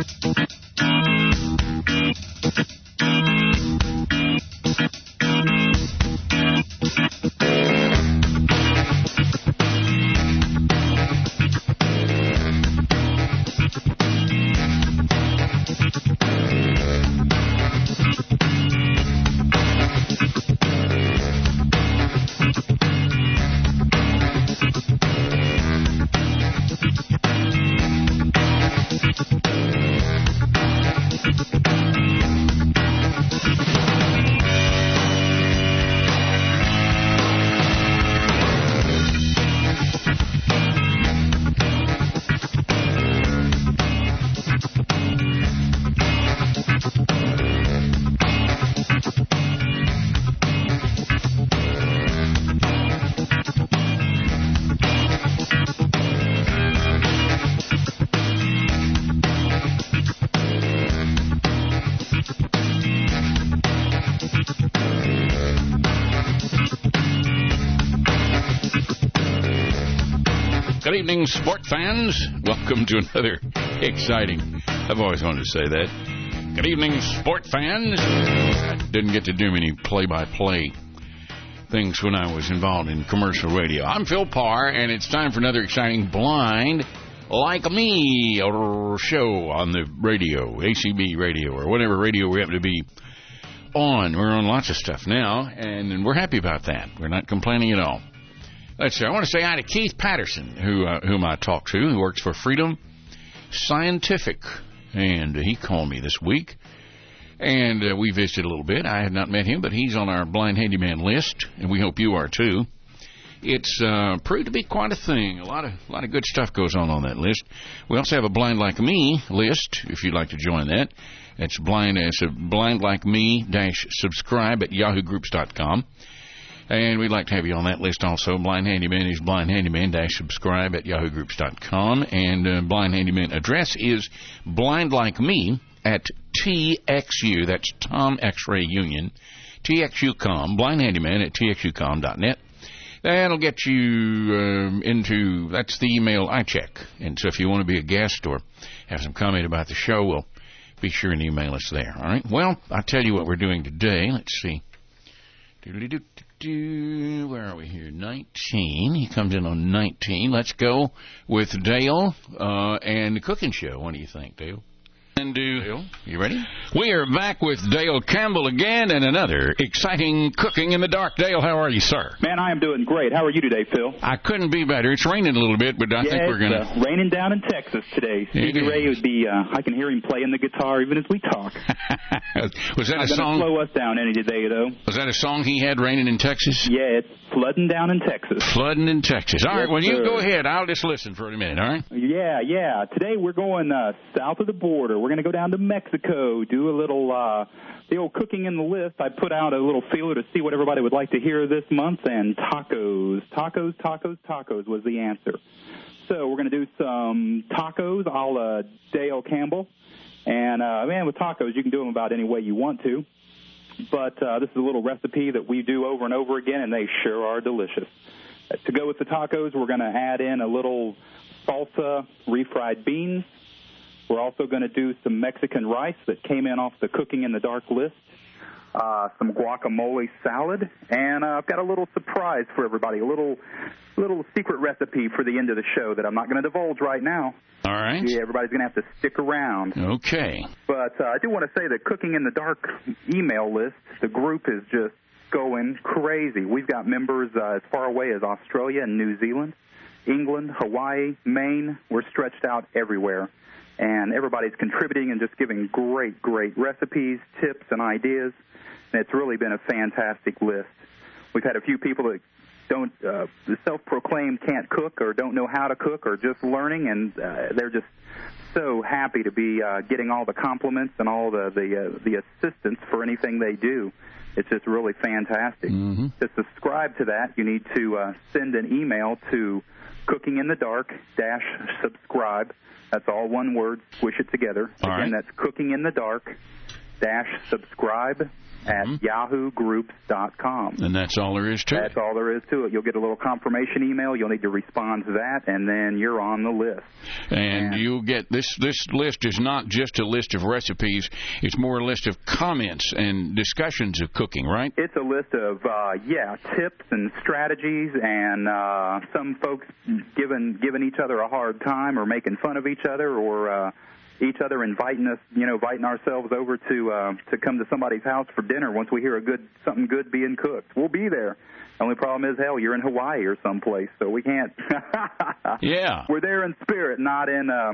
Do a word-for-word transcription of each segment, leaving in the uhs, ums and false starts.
Good evening, sport fans. Welcome to another exciting... I've always wanted to say that. Good evening, sport fans. I didn't get to do many play-by-play things when I was involved in commercial radio. I'm Phil Parr, and it's time for another exciting Blind Like Me show on the radio, A C B radio, or whatever radio we happen to be on. We're on lots of stuff now, and we're happy about that. We're not complaining at all. Let's see. I want to say hi to Keith Patterson, who uh, whom I talked to, who works for Freedom Scientific, and uh, he called me this week, and uh, we visited a little bit. I had not met him, but he's on our blind handyman list, and we hope you are too. It's uh, proved to be quite a thing. A lot of a lot of good stuff goes on on that list. We also have a Blind Like Me list, if you'd like to join that. It's blind as uh, blind like me dash subscribe at yahoo groups dot com. And we'd like to have you on that list also. Blind Handyman is blind handyman dash subscribe at yahoo groups dot com. And uh, Blind Handyman address is blind like me at T X U. That's Tom X-Ray Union. T X U dot com. Blind Handyman at T X U com dot net. That'll get you um, into, that's the email I check. And so if you want to be a guest or have some comment about the show, well, be sure and email us there. All right? Well, I'll tell you what we're doing today. Let's see. Do-do-do-do-do. Where are we here? nineteen. He comes in on nineteen. Let's go with Dale uh, and the cooking show. What do you think, Dale? And do Dale, you ready? We are back with Dale Campbell again and another exciting Cooking in the Dark. Dale, how are you, sir? Man, I am doing great. How are you today, Phil? I couldn't be better. It's raining a little bit, but I yeah, think we're going to... Uh, raining down in Texas today. Stevie Ray would be, uh, I can hear him playing the guitar even as we talk. Was that Not a song? slow us down any day, though. Was that a song he had, Raining in Texas? Yeah, it's flooding down in Texas. Flooding in Texas. All yes, right, well, you sir. go ahead. I'll just listen for a minute, all right? Yeah, yeah. Today we're going uh, south of the border. We're going to go down to Mexico, do a little, uh, the old cooking in the list. I put out a little feeler to see what everybody would like to hear this month, and tacos. Tacos, tacos, tacos was the answer. So we're going to do some tacos a la Dale Campbell. And, uh, man, with tacos, you can do them about any way you want to. But uh, this is a little recipe that we do over and over again, and they sure are delicious. Uh, to go with the tacos, we're going to add in a little salsa refried beans. We're also going to do some Mexican rice that came in off the Cooking in the Dark list, uh, some guacamole salad, and uh, I've got a little surprise for everybody, a little little secret recipe for the end of the show that I'm not going to divulge right now. All right. Yeah, everybody's going to have to stick around. Okay. But uh, I do want to say the Cooking in the Dark email list, the group is just going crazy. We've got members uh, as far away as Australia and New Zealand, England, Hawaii, Maine. We're stretched out everywhere. And everybody's contributing and just giving great, great recipes, tips, and ideas. And it's really been a fantastic list. We've had a few people that don't uh, self-proclaimed can't cook or don't know how to cook or just learning, and uh, they're just so happy to be uh, getting all the compliments and all the the, uh, the assistance for anything they do. It's just really fantastic. Mm-hmm. To subscribe to that, you need to uh, send an email to cooking in the dark dash subscribe. That's all one word. Squish it together. All Again, right. that's cooking in the dark dash subscribe at mm-hmm. yahoo groups dot com. And that's all there is to that's it? That's all there is to it. You'll get a little confirmation email. You'll need to respond to that, and then you're on the list. And, and you'll get this, this list is not just a list of recipes. It's more a list of comments and discussions of cooking, right? It's a list of, uh, yeah, tips and strategies, and uh, some folks giving, giving each other a hard time or making fun of each other, or uh, each other inviting us, you know, inviting ourselves over to uh, to come to somebody's house for dinner once we hear a good something good being cooked. We'll be there. The only problem is, hell, you're in Hawaii or someplace, so we can't. Yeah. We're there in spirit, not in uh,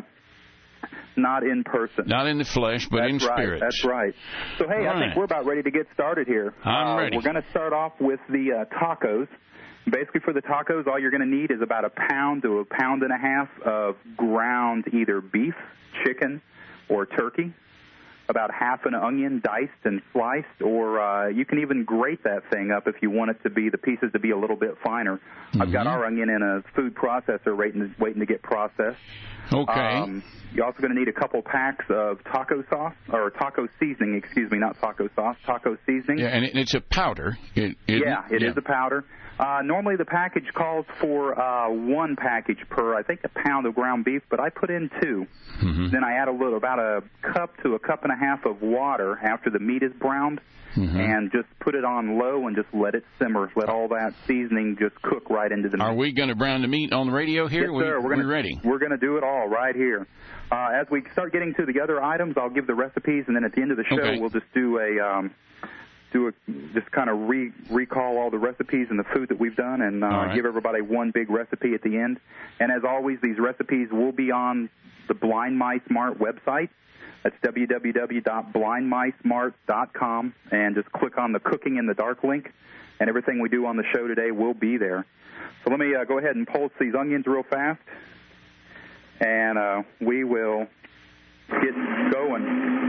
not in person. Not in the flesh, but That's in right. spirit. That's right. So, hey, All I think right. we're about ready to get started here. I'm uh, ready. We're going to start off with the uh, tacos. Basically, for the tacos, all you're going to need is about a pound to a pound and a half of ground either beef, chicken, or turkey, about half an onion diced and sliced, or uh, you can even grate that thing up if you want it to be, the pieces to be a little bit finer. Mm-hmm. I've got our onion in a food processor waiting, waiting to get processed. Okay. Um, you're also going to need a couple packs of taco sauce, or taco seasoning, excuse me, not taco sauce, taco seasoning. Yeah, and it, it's a powder. It, it, yeah, it yeah. is a powder. Uh, normally the package calls for uh, one package per, I think, a pound of ground beef, but I put in two. Mm-hmm. Then I add a little, about a cup to a cup and a half of water after the meat is browned, mm-hmm. and just put it on low and just let it simmer. Let all that seasoning just cook right into the meat. Are we going to brown the meat on the radio here? Yes, sir. We, we're gonna, we're ready. We're going to do it all right here. Uh, as we start getting to the other items, I'll give the recipes, and then at the end of the show, okay. we'll just do a... Um, do a, just kind of re, recall all the recipes and the food that we've done, and uh, right. give everybody one big recipe at the end. And as always, these recipes will be on the Blind Mice Mart website. That's w w w dot blind mice mart dot com, and just click on the Cooking in the Dark link, and everything we do on the show today will be there. So let me uh, go ahead and pulse these onions real fast, and uh, we will get going.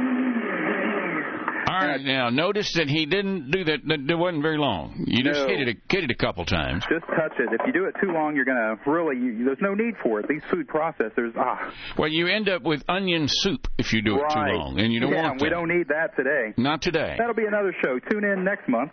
All right, now, notice that he didn't do that. That wasn't very long. You just no. hit it, a, hit it a couple times. Just touch it. If you do it too long, you're going to really, you, there's no need for it. These food processors, ah. Well, you end up with onion soup if you do right. it too long, and you don't yeah, want that. we don't need that today. Not today. That'll be another show. Tune in next month.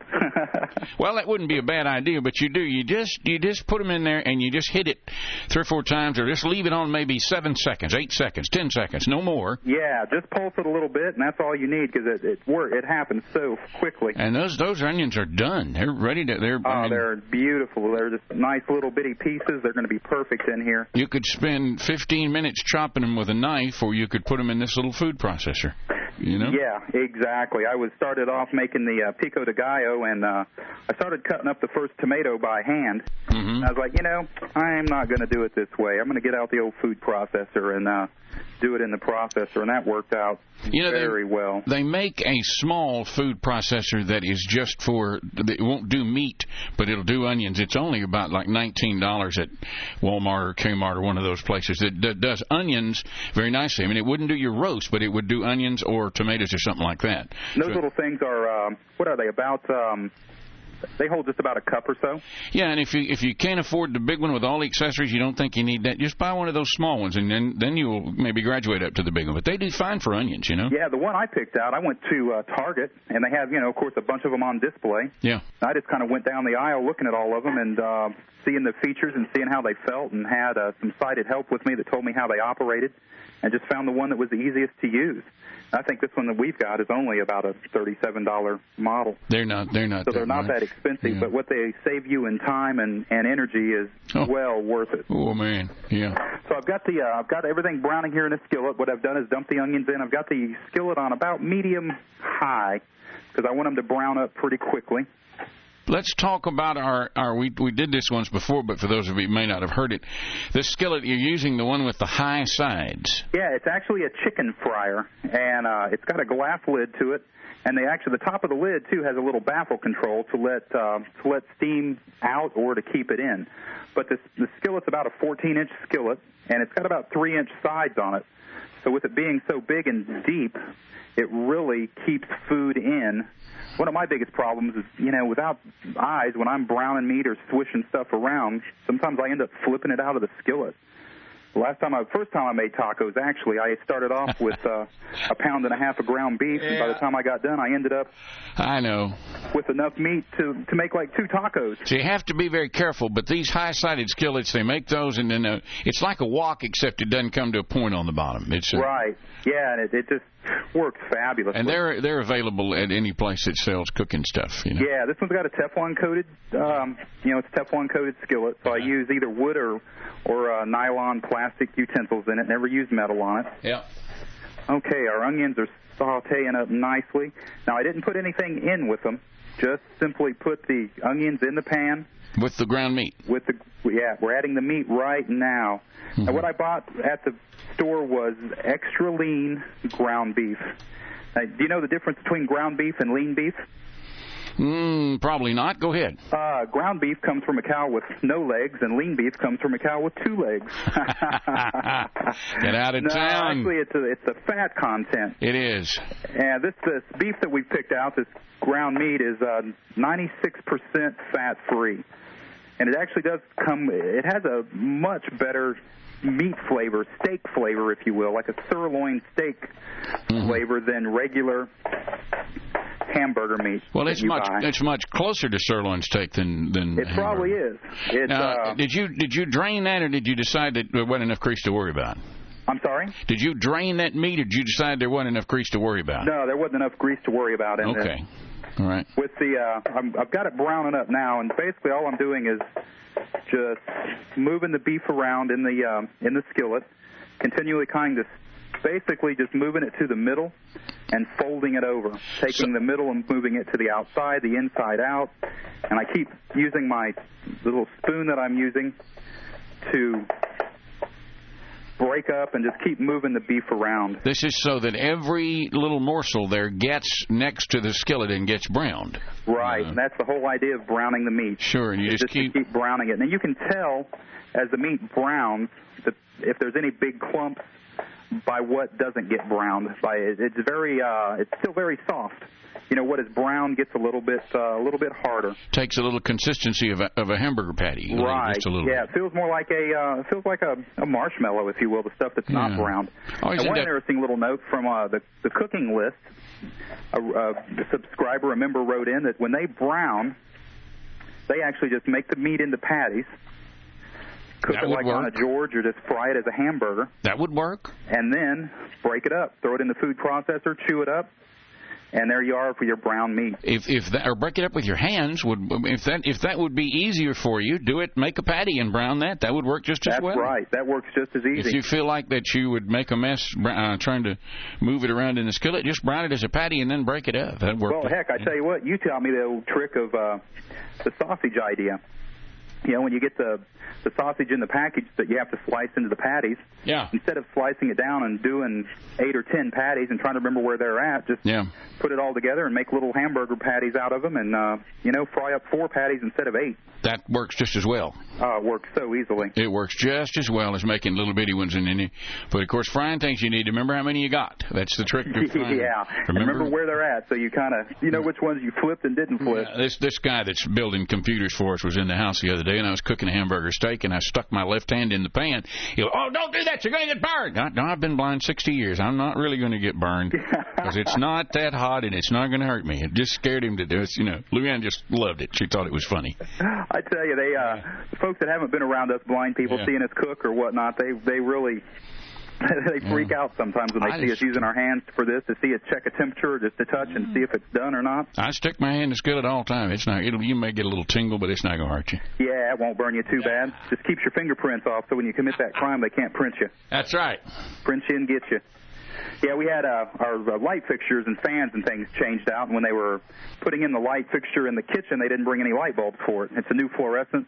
Well, that wouldn't be a bad idea, but you do. You just you just put them in there, and you just hit it three or four times, or just leave it on maybe seven seconds, eight seconds, ten seconds, no more. Yeah, just pulse it a little bit, and that's all you need, because it, it, work, it happens so quickly. And those those onions are done. They're ready to. They're. Oh, I mean, they're beautiful. They're just nice little bitty pieces. They're going to be perfect in here. You could spend fifteen minutes chopping them with a knife, or you could put them in this little food processor. You know? Yeah, exactly. I was started off making the uh, pico de gallo, and uh, I started cutting up the first tomato by hand. Mm-hmm. I was like, you know, I'm not going to do it this way. I'm going to get out the old food processor and uh, do it in the processor, and that worked out you know, very they, well. They make a small food processor that is just for, it won't do meat, but it'll do onions. It's only about like nineteen dollars at Walmart or Kmart or one of those places that, that does onions very nicely. I mean, it wouldn't do your roast, but it would do onions or tomatoes or something like that. Those so, little things are, um, what are they, about... Um, They hold just about a cup or so. Yeah, and if you if you can't afford the big one with all the accessories, you don't think you need that, just buy one of those small ones, and then then you'll maybe graduate up to the big one. But they do fine for onions, you know. Yeah, the one I picked out, I went to uh, Target, and they have, you know, of course, a bunch of them on display. Yeah. I just kind of went down the aisle looking at all of them and uh, seeing the features and seeing how they felt, and had uh, some sighted help with me that told me how they operated, and just found the one that was the easiest to use. I think this one that we've got is only about a thirty-seven dollar model. They're not. They're not. So they're not much. that expensive, yeah. but what they save you in time and, and energy is oh. well worth it. Oh man, yeah. So I've got the uh, I've got everything browning here in a skillet. What I've done is dump the onions in. I've got the skillet on about medium high because I want them to brown up pretty quickly. Let's talk about our, our we we did this once before, but for those of you who may not have heard it, this skillet, you're using the one with the high sides. Yeah, it's actually a chicken fryer, and uh, it's got a glass lid to it, and they actually the top of the lid too has a little baffle control to let uh, to let steam out or to keep it in. But this the skillet's about a fourteen inch skillet, and it's got about three inch sides on it. So with it being so big and deep, it really keeps food in. One of my biggest problems is, you know, without eyes, when I'm browning meat or swishing stuff around, sometimes I end up flipping it out of the skillet. Last time, I, first time I made tacos, actually, I started off with uh, a pound and a half of ground beef, yeah. and by the time I got done, I ended up I know. with enough meat to, to make like two tacos. So you have to be very careful, but these high-sided skillets, they make those, and then uh, it's like a wok, except it doesn't come to a point on the bottom. It's uh, Right, yeah, and it, it just works fabulous. And they're they're available at any place that sells cooking stuff, you know? Yeah, this one's got a Teflon-coated, um, you know, it's a Teflon-coated skillet, so I use either wood or, or uh, nylon plastic utensils in it, never use metal on it. Yeah. Okay, our onions are sauteing up nicely. Now, I didn't put anything in with them, just simply put the onions in the pan. With the ground meat? With the Yeah, we're adding the meat right now. Mm-hmm. Now, what I bought at the store was extra lean ground beef. Now, do you know the difference between ground beef and lean beef? Mm, probably not. Go ahead. Uh, ground beef comes from a cow with no legs, and lean beef comes from a cow with two legs. Get out of no, town. Actually, it's a, it's the fat content. It is. And this, this beef that we picked out, this ground meat, is uh, ninety-six percent fat-free. And it actually does come, it has a much better meat flavor, steak flavor, if you will, like a sirloin steak mm-hmm. flavor than regular hamburger meat. Well, it's much buy. it's much closer to sirloin steak than than. It hamburger. probably is. It's, now, uh, did you did you drain that, or did you decide that there wasn't enough grease to worry about? I'm sorry? Did you drain that meat, or did you decide there wasn't enough grease to worry about? No, there wasn't enough grease to worry about in okay. there. All right. With the, uh, I'm, I've got it browning up now, and basically all I'm doing is just moving the beef around in the um, in the skillet, continually kind of, basically just moving it to the middle and folding it over, taking so, the middle and moving it to the outside, the inside out, and I keep using my little spoon that I'm using to break up and just keep moving the beef around. This is so that every little morsel there gets next to the skillet and gets browned. Right, uh, and that's the whole idea of browning the meat. Sure, and you just, just keep... keep browning it. And you can tell as the meat browns that if there's any big clumps by what doesn't get browned. By it. It's very, uh, it's still very soft. You know, what is brown gets a little bit, uh, a little bit harder. Takes a little consistency of a, of a hamburger patty. Right. Just a little yeah, bit. It feels more like a, uh, it feels like a, a marshmallow, if you will, the stuff that's yeah. not browned. Always and one up... interesting little note from uh, the the cooking list. A, a subscriber, a member, wrote in that when they brown, they actually just make the meat into patties. Cook that it like work. on a George, or just fry it as a hamburger. That would work. And then break it up, throw it in the food processor, chew it up. And there you are for your brown meat. If if that, or break it up with your hands, would if that if that would be easier for you, do it. Make a patty and brown that. That would work just as That's well. That's right. That works just as easy. If you feel like that you would make a mess uh, trying to move it around in the skillet, just brown it as a patty and then break it up. That works. Well, heck, I tell you what. You taught me the old trick of uh, the sausage idea. You know, when you get the the sausage in the package that you have to slice into the patties, yeah. instead of slicing it down and doing eight or ten patties and trying to remember where they're at, just yeah. put it all together and make little hamburger patties out of them and, uh, you know, fry up four patties instead of eight. That works just as well. Uh, it works so easily. It works just as well as making little bitty ones. In any, but, of course, frying things, you need to remember how many you got. That's the trick. To frying. yeah. Remember? remember where they're at, so you kind of, you know which ones you flipped and didn't flip. Yeah, this, this guy that's building computers for us was in the house the other day, and I was cooking a hamburger steak, and I stuck my left hand in the pan. He goes, oh, don't do that. You're going to get burned. I, no, I've been blind sixty years. I'm not really going to get burned because it's not that hot, and it's not going to hurt me. It just scared him to do it. You know, Luann just loved it. She thought it was funny. I tell you, they uh, the folks that haven't been around us blind people yeah. seeing us cook or whatnot, they they really they freak yeah. out sometimes when they I see just, us using our hands for this, to see us check a temperature, just to touch and see if it's done or not. I stick my hand in the skillet all the time. It's not. It'll, you may get a little tingle, but it's not going to hurt you. Yeah, it won't burn you too bad. Just keeps your fingerprints off, so when you commit that crime, they can't print you. That's right. Print you and get you. Yeah, we had uh, our uh, light fixtures and fans and things changed out, and when they were putting in the light fixture in the kitchen, they didn't bring any light bulbs for it. It's a new fluorescent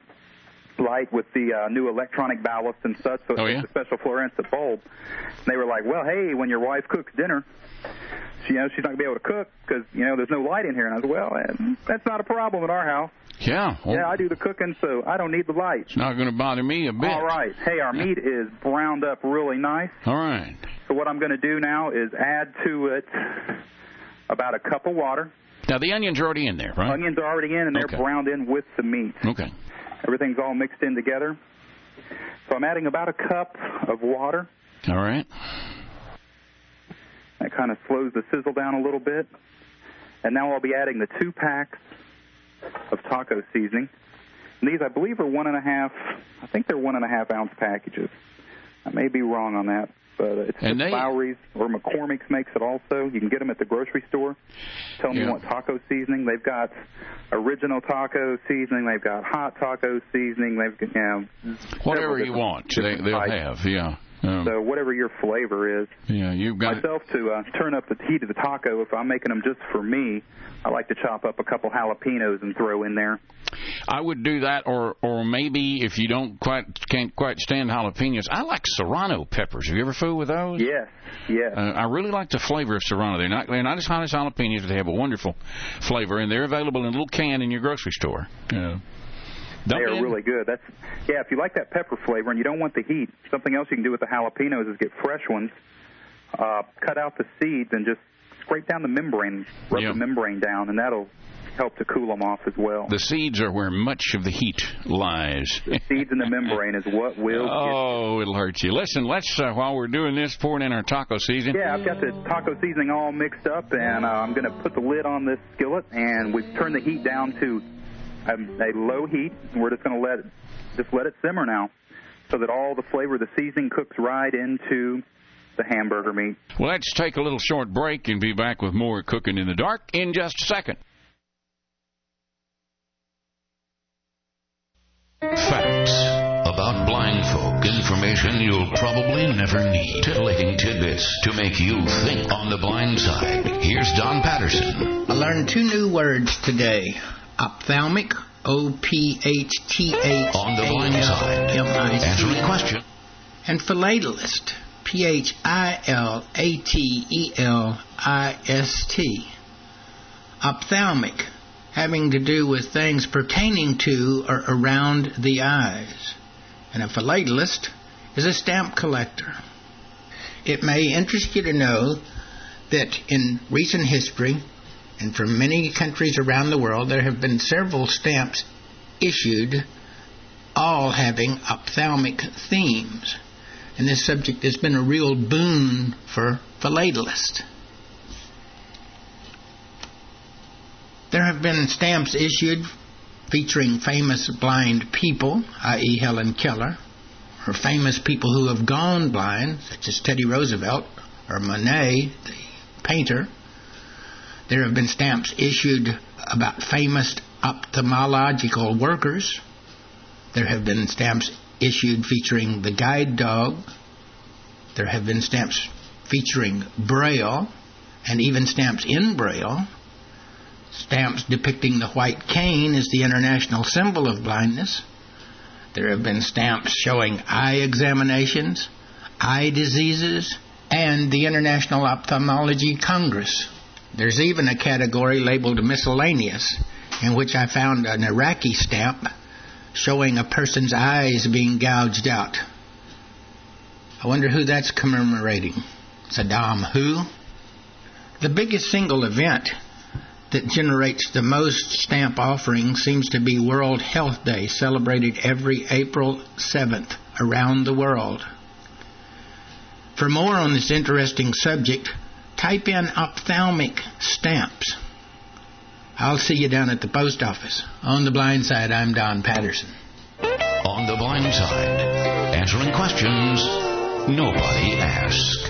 light with the uh, new electronic ballast and such, so it's oh, yeah? a special fluorescent bulb. And they were like, well, hey, when your wife cooks dinner, she, you know, she's not going to be able to cook because, you know, there's no light in here. And I said, well, that's not a problem at our house. Yeah. Well, yeah, I do the cooking, so I don't need the light. It's not going to bother me a bit. All right. Hey, our meat is browned up really nice. All right. So what I'm going to do now is add to it about a cup of water. Now, the onions are already in there, right? Onions are already in, and they're okay. browned in with the meat. Okay. Everything's all mixed in together. So I'm adding about a cup of water. All right. That kind of slows the sizzle down a little bit. And now I'll be adding the two packs of taco seasoning. And these, I believe, are one and a half, I think they're one and a half ounce packages. I may be wrong on that, but it's just they, Lowry's or McCormick's makes it also. You can get them at the grocery store. Tell yeah. me what taco seasoning. They've got original taco seasoning. They've got hot taco seasoning. They've got, you know, whatever you want, they, they'll types. have, yeah. Um, so whatever your flavor is. Yeah, you've got myself to uh, turn up the heat of the taco. If I'm making them just for me, I like to chop up a couple jalapenos and throw in there. I would do that, or or maybe if you don't quite can't quite stand jalapenos, I like serrano peppers. Have you ever fooled with those? Yes, yes. Uh, I really like the flavor of serrano. They're not they're not as hot as jalapenos, but they have a wonderful flavor, and they're available in a little can in your grocery store. Yeah. They are really good. That's yeah. If you like that pepper flavor and you don't want the heat, something else you can do with the jalapenos is get fresh ones, uh, cut out the seeds, and just scrape down the membrane, rub yeah. the membrane down, and that'll help to cool them off as well. The seeds are where much of the heat lies. The seeds in the membrane is what will. Oh, it'll hurt you. Listen, let's uh, while we're doing this, pouring in our taco seasoning. Yeah, I've got the taco seasoning all mixed up, and uh, I'm going to put the lid on this skillet, and we've turned the heat down to a, a low heat, and we're just going to let it, just let it simmer now, so that all the flavor of the seasoning cooks right into the hamburger meat. Well, let's take a little short break and be back with more Cooking in the Dark in just a second. Facts about blind folk. Information you'll probably never need. Titillating tidbits to make you think. On the Blind Side, here's Don Patterson. I learned two new words today. Ophthalmic, O P H T H On the Blind Side, answering question. And philatelist, P H I L A T E L I S T. Ophthalmic, having to do with things pertaining to or around the eyes. And a philatelist is a stamp collector. It may interest you to know that in recent history, and from many countries around the world, there have been several stamps issued, all having ophthalmic themes. And this subject has been a real boon for philatelists. There have been stamps issued featuring famous blind people, that is. Helen Keller, or famous people who have gone blind, such as Teddy Roosevelt or Monet, the painter. There have been stamps issued about famous ophthalmological workers. There have been stamps issued featuring the guide dog. There have been stamps featuring Braille, and even stamps in Braille. Stamps depicting the white cane as the international symbol of blindness. There have been stamps showing eye examinations, eye diseases, and the International Ophthalmology Congress. There's even a category labeled miscellaneous, in which I found an Iraqi stamp showing a person's eyes being gouged out. I wonder who that's commemorating. Saddam who? The biggest single event that generates the most stamp offerings seems to be World Health Day, celebrated every April seventh around the world. For more on this interesting subject, type in ophthalmic stamps. I'll see you down at the post office. On the Blind Side, I'm Don Patterson. On the Blind Side, answering questions nobody asked.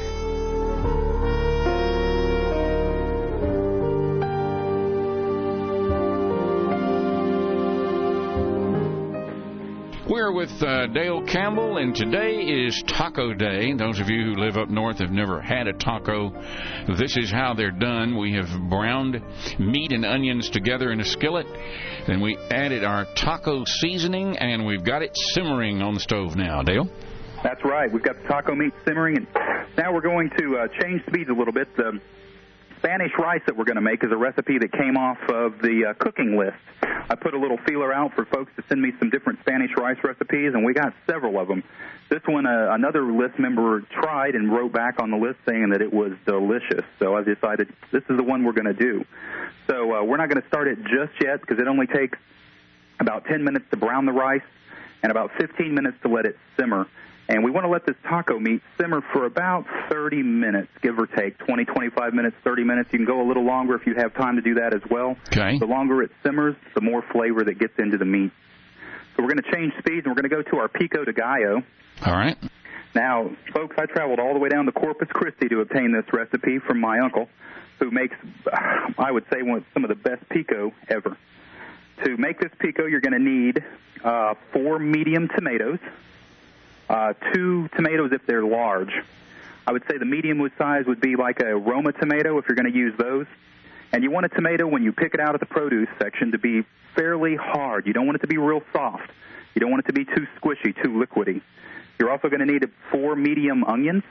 We're with uh, Dale Campbell, and today is Taco Day. Those of you who live up north have never had a taco. This is how they're done. We have browned meat and onions together in a skillet. Then we added our taco seasoning, and we've got it simmering on the stove now. Dale? That's right. We've got the taco meat simmering, and now we're going to uh, change speeds a little bit. The Spanish rice that we're going to make is a recipe that came off of the uh, cooking list. I put a little feeler out for folks to send me some different Spanish rice recipes, and we got several of them. This one, uh, another list member tried and wrote back on the list saying that it was delicious. So I decided this is the one we're going to do. So uh, we're not going to start it just yet because it only takes about ten minutes to brown the rice. and about fifteen minutes to let it simmer. And we want to let this taco meat simmer for about thirty minutes, give or take, twenty, twenty-five minutes, thirty minutes. You can go a little longer if you have time to do that as well. Okay. The longer it simmers, the more flavor that gets into the meat. So we're going to change speeds, and we're going to go to our Pico de Gallo. All right. Now, folks, I traveled all the way down to Corpus Christi to obtain this recipe from my uncle, who makes, I would say, one, some of the best pico ever. To make this pico, you're going to need uh, four medium tomatoes, uh, two tomatoes if they're large. I would say the medium size would be like a Roma tomato if you're going to use those. And you want a tomato, when you pick it out of the produce section, to be fairly hard. You don't want it to be real soft. You don't want it to be too squishy, too liquidy. You're also going to need four medium onions,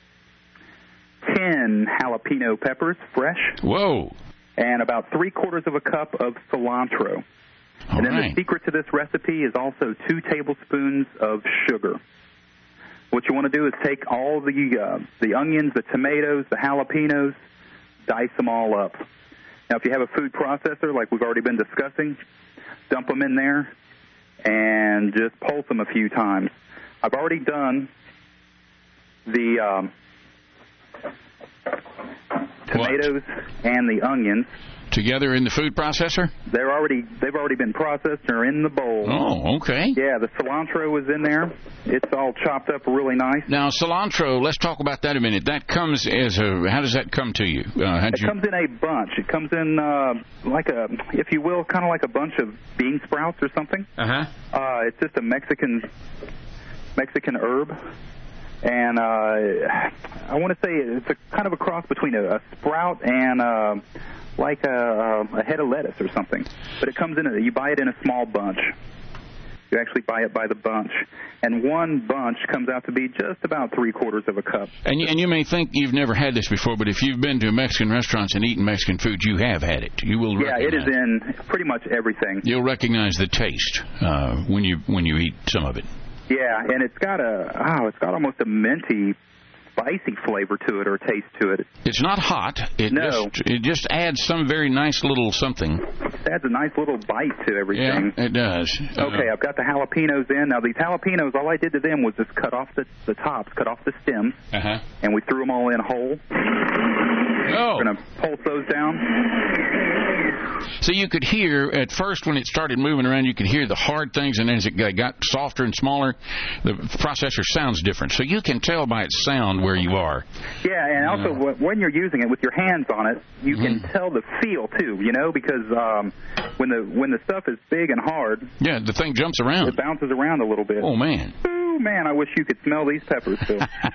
ten jalapeno peppers, fresh. Whoa. And about three-quarters of a cup of cilantro. All and then right. the secret to this recipe is also two tablespoons of sugar. What you want to do is take all the uh, the onions, the tomatoes, the jalapenos, dice them all up. Now, if you have a food processor, like we've already been discussing, dump them in there and just pulse them a few times. I've already done the um, tomatoes what? and the onions together in the food processor. They're already they've already been processed and are in the bowl. Oh, okay. Yeah, the cilantro is in there. It's all chopped up really nice. Now, cilantro. Let's talk about that a minute. That comes as a. How does that come to you? Uh, it you... comes in a bunch. It comes in uh, like a, if you will, kind of like a bunch of bean sprouts or something. Uh-huh. Uh It's just a Mexican Mexican herb. And uh, I want to say it's a kind of a cross between a, a sprout and uh, like a, a head of lettuce or something. But it comes in, a, you buy it in a small bunch. You actually buy it by the bunch. And one bunch comes out to be just about three-quarters of a cup. And you, and you may think you've never had this before, but if you've been to Mexican restaurants and eaten Mexican food, you have had it. You will Yeah, it is it. in pretty much everything. You'll recognize the taste uh, when you when you eat some of it. Yeah, and it's got a, oh, it's got almost a minty, spicy flavor to it or taste to it. It's not hot. It no. Just, it just adds some very nice little something. It adds a nice little bite to everything. Yeah, it does. Okay, uh, I've got the jalapenos in. Now, these jalapenos, all I did to them was just cut off the, the tops, cut off the stems, uh-huh. and we threw them all in whole. Oh. We're going to pulse those down. So you could hear, at first when it started moving around, you could hear the hard things, and as it got softer and smaller, the processor sounds different. So you can tell by its sound where you are. Yeah, and also uh, when you're using it with your hands on it, you mm-hmm. can tell the feel, too, you know, because um, when the when the stuff is big and hard... Yeah, the thing jumps around. It bounces around a little bit. Oh, man. Ooh, man, I wish you could smell these peppers, Phil.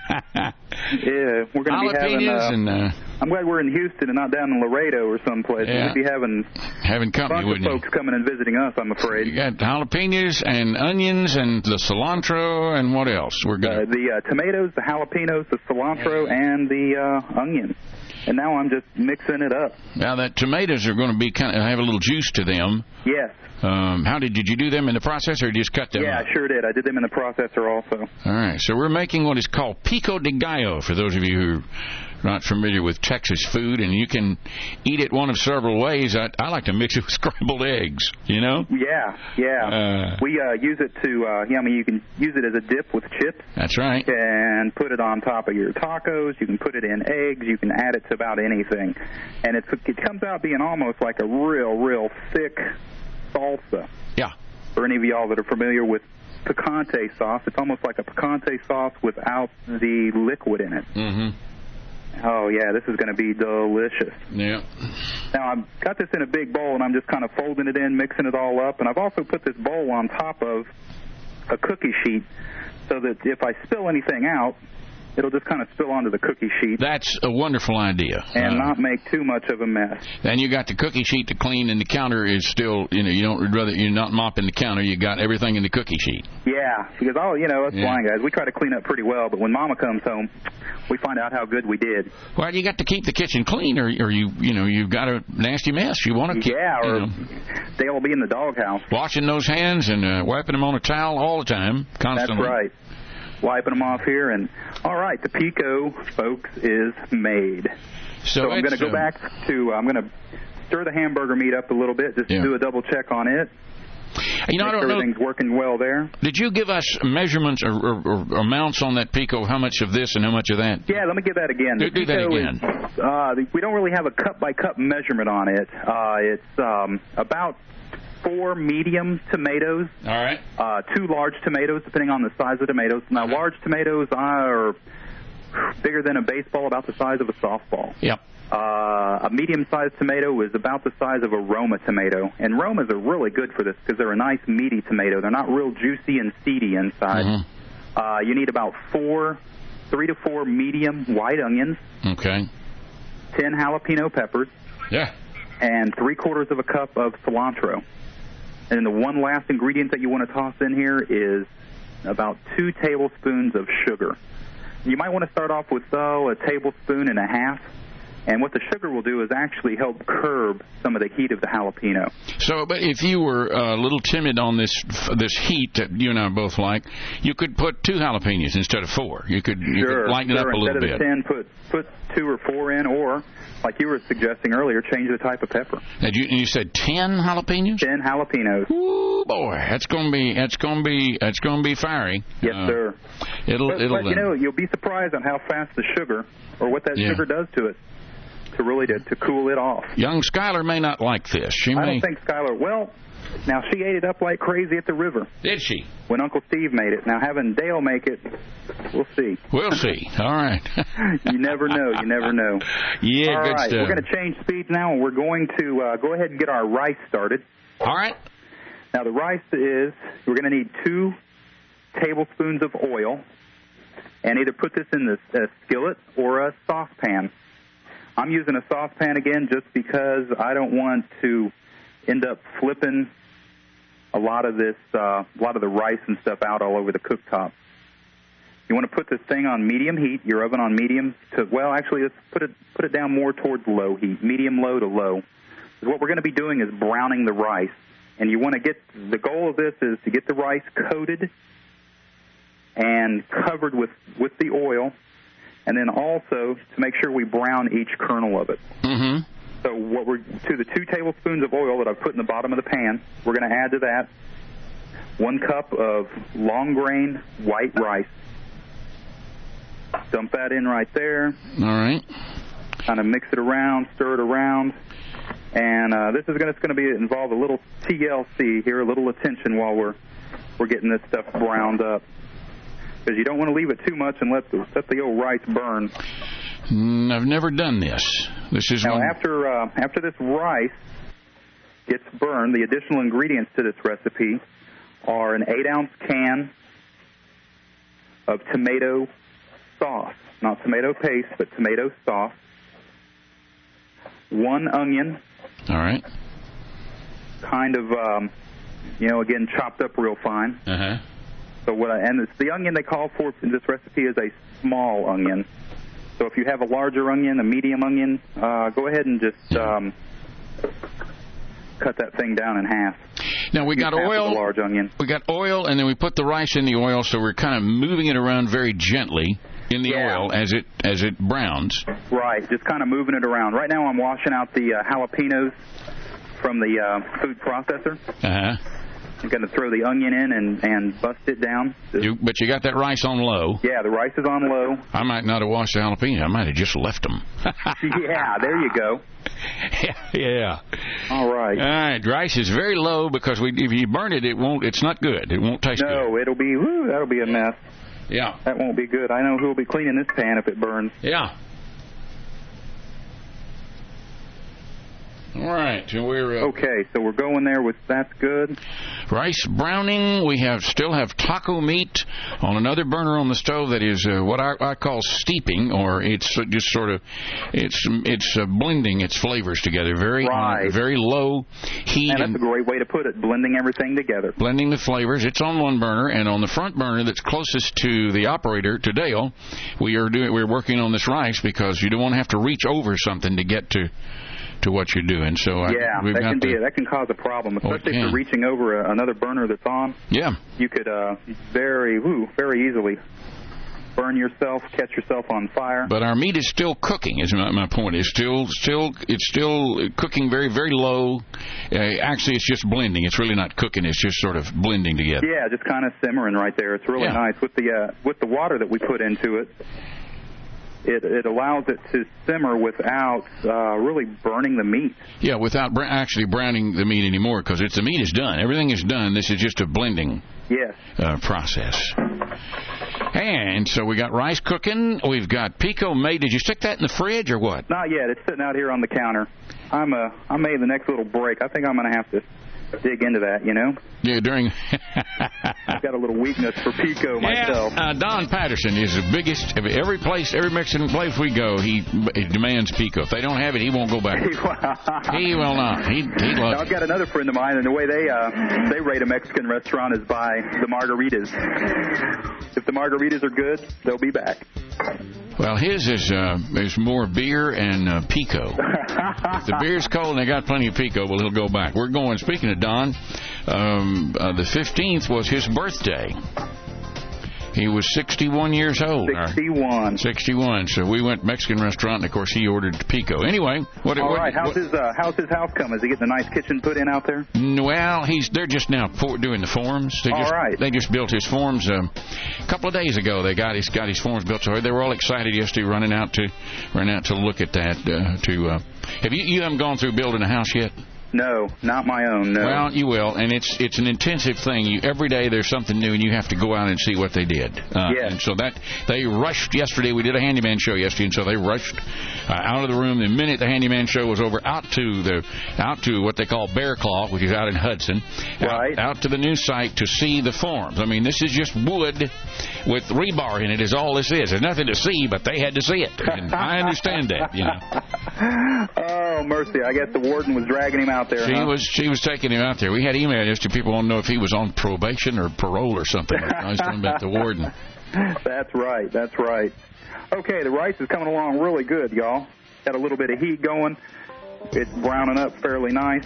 Yeah, we're going to be having... Uh, and, uh, I'm glad we're in Houston and not down in Laredo or someplace. Yeah. We'd be having, having company, a bunch wouldn't of folks you? coming and visiting us, I'm afraid. You got jalapenos and onions and the cilantro and what else? We're gonna... Uh, the uh, tomatoes, the jalapenos, the cilantro, and the uh, onion. And now I'm just mixing it up. Now, that tomatoes are going to be kind of have a little juice to them. Yes. Um, how did, did you do them in the processor or just cut them Yeah, up? I sure did. I did them in the processor also. All right. So we're making what is called pico de gallo, for those of you who are not familiar with Texas food, and you can eat it one of several ways. I, I like to mix it with scrambled eggs, you know? Yeah, yeah. Uh, we uh, use it to, uh, yeah, I mean, you can use it as a dip with chips. That's right. And put it on top of your tacos. You can put it in eggs. You can add it to about anything. And it's, it comes out being almost like a real, real thick salsa. Yeah. For any of y'all that are familiar with picante sauce, it's almost like a picante sauce without the liquid in it. Mm-hmm. Oh, yeah, this is going to be delicious. Yeah. Now, I've got this in a big bowl, and I'm just kind of folding it in, mixing it all up. And I've also put this bowl on top of a cookie sheet so that if I spill anything out, it'll just kind of spill onto the cookie sheet. That's a wonderful idea. And uh, not make too much of a mess. Then you got the cookie sheet to clean, and the counter is still, you know, you don't rather you're not mopping the counter. You got everything in the cookie sheet. Yeah, because oh, you know, us yeah. blind guys, we try to clean up pretty well, but when Mama comes home, we find out how good we did. Well, you got to keep the kitchen clean, or, or you, you know, you've got a nasty mess. You want to keep, yeah, or you know, they'll be in the doghouse. Washing those hands and uh, wiping them on a towel all the time, constantly. That's right. Wiping them off here, and all right, the pico, folks, is made. So, so I'm going to go uh, back to, I'm going to stir the hamburger meat up a little bit just yeah. to do a double check on it. You know, Make I don't sure know. everything's working well there. Did you give us measurements or, or, or amounts on that Pico? How much of this and how much of that? Yeah, let me give that again. Do, The do that Pico again. Is, uh, the, we don't really have a cup-by-cup measurement on it. Uh, it's um, about four medium tomatoes. All right. Uh, two large tomatoes, depending on the size of tomatoes. Now, Okay. large tomatoes are bigger than a baseball, about the size of a softball. Yep. Uh, a medium-sized tomato is about the size of a Roma tomato. And Romas are really good for this because they're a nice, meaty tomato. They're not real juicy and seedy inside. Mm-hmm. Uh, you need about four, three to four medium white onions, Okay. ten jalapeno peppers, Yeah. and three-quarters of a cup of cilantro. And then the one last ingredient that you want to toss in here is about two tablespoons of sugar. You might want to start off with, oh, a tablespoon and a half. And what the sugar will do is actually help curb some of the heat of the jalapeno. So, but if you were a little timid on this this heat that you and I both like, you could put two jalapenos instead of four. You could, you Sure, could lighten it sure. up a little Instead of bit. the ten, put, put two or four in, or, like you were suggesting earlier, change the type of pepper. And you, and you said ten jalapenos? ten jalapenos. Ooh, boy, that's gonna be that's gonna be that's gonna be fiery. Yes, Uh, sir. It'll But, it'll. but, you know, you'll be surprised on how fast the sugar, or what that Yeah. sugar does to it, to really to, to cool it off. Young Skylar may not like this. She I may. don't think Skylar, well, now she ate it up like crazy at the river Did she? when Uncle Steve made it. Now having Dale make it, we'll see. We'll see. All right. You never know. You never know. Yeah, All good right, stuff. we're going to change speeds now, and we're going to uh, go ahead and get our rice started. All right. Now the rice is, we're going to need two tablespoons of oil, and either put this in the a skillet or a saucepan. I'm using a saucepan again just because I don't want to end up flipping a lot of this, uh, a lot of the rice and stuff out all over the cooktop. You want to put this thing on medium heat, your oven on medium to, well, actually, let's put it put it down more towards low heat, medium low to low. What we're going to be doing is browning the rice, and you want to get, the goal of this is to get the rice coated and covered with, with the oil, and then also to make sure we brown each kernel of it. Mm-hmm. So what we're to the two tablespoons of oil that I've put in the bottom of the pan, we're going to add to that one cup of long grain white rice. Dump that in right there. All right. Kind of mix it around, stir it around, and uh, this is going to, going to be involve a little T L C here, a little attention while we're we're getting this stuff browned up, because you don't want to leave it too much and let the let the old rice burn. Mm, I've never done this. This is Now, one. after uh, after this rice gets burned, the additional ingredients to this recipe are an eight-ounce can of tomato sauce, not tomato paste, but tomato sauce, one onion, All right. kind of, um, you know, again, chopped up real fine. Uh-huh. So what I, and it's, the onion they call for in this recipe is a small onion. So if you have a larger onion, a medium onion, uh, go ahead and just um, cut that thing down in half. Now, we got Half of oil. the large onion. We got oil, and then we put the rice in the oil, so we're kind of moving it around very gently in the Yeah. oil as it as it browns. Right, just kind of moving it around. Right now I'm washing out the uh, jalapenos from the uh, food processor. Uh-huh. I'm going to throw the onion in and, and bust it down. You, but you got that rice on low. Yeah, the rice is on low. I might not have washed the jalapeno. I might have just left them. Yeah, there you go. Yeah. All right. All right. Rice is very low because we, if you burn it, it won't. It's not good. It won't taste good. No, it'll be, whoo, that'll be a mess. Yeah. That won't be good. I know who'll be cleaning this pan if it burns. Yeah. All right. So we're uh, Okay, so we're going there with that's good. rice browning. We have still have taco meat on another burner on the stove that is uh, what I, I call steeping, or it's uh, just sort of it's it's uh, blending its flavors together. Very Right. uh, very low heat And that's and a great way to put it, blending everything together. blending the flavors. It's on one burner, and on the front burner that's closest to the operator, to Dale, we are doing we're working on this rice because you don't want to have to reach over something to get to. to what you're doing. So I, Yeah, we've that got can be the, that can cause a problem, Oh, it especially if can. you're reaching over a, another burner that's on. yeah. You could uh, very, woo, very easily burn yourself, catch yourself on fire. But our meat is still cooking. Is my, my point. It's still, still, it's still cooking very, very low. Uh, actually, it's just blending. It's really not cooking. It's just sort of blending together. Yeah, just kind of simmering right there. It's really Yeah. nice with the uh, with the water that we put into it. It, it allows it to simmer without uh, really burning the meat. Yeah, without br- actually browning the meat anymore, because it's the meat is done. Everything is done. This is just a blending Yes. uh, process. And so we got rice cooking. We've got pico made. Did you stick that in the fridge or what? Not yet. It's sitting out here on the counter. I'm uh, I made the next little break. I think I'm going to have to dig into that, you know? Yeah, during... I've got a little weakness for pico myself. Yeah, uh, Don Patterson is the biggest. Every place, every Mexican place we go, he, he demands pico. If they don't have it, he won't go back. He will not. He, he loves Now, I've got another friend of mine, and the way they uh, they rate a Mexican restaurant is by the margaritas. If the margaritas are good, they'll be back. Well, his is uh, is more beer and uh, pico. If the beer's cold and they got plenty of pico, well, he'll go back. We're going, speaking of Don, um, uh, the fifteenth was his birthday. He was sixty-one years old. sixty-one. sixty-one. So we went Mexican restaurant, and of course he ordered pico. Anyway, what? All what, right. How's what, his uh, How's his house coming? Is he getting a nice kitchen put in out there? Well, he's they're just now for, doing the forms. They All just, right. They just built his forms um, a couple of days ago. They got his got his forms built. So they were all excited yesterday, running out to running out to look at that. Uh, to uh, have you you haven't gone through building a house yet? No, not my own. No. Well, you will, and it's it's an intensive thing. You every day there's something new, and you have to go out and see what they did. Uh, yes. And so that they rushed yesterday. We did a handyman show yesterday, and so they rushed uh, out of the room the minute the handyman show was over, out to the out to what they call Bear Claw, which is out in Hudson, right. out, out to the new site to see the forms. I mean, this is just wood with rebar in it. Is all this is. There's nothing to see, but they had to see it. And I understand that. You know. Oh mercy! I guess the warden was dragging him out there. She huh? was she was taking him out there. We had emailed yesterday. People want to know if he was on probation or parole or something. I was talking about the warden. That's right. That's right. Okay, the rice is coming along really good, y'all. Got a little bit of heat going. It's browning up fairly nice.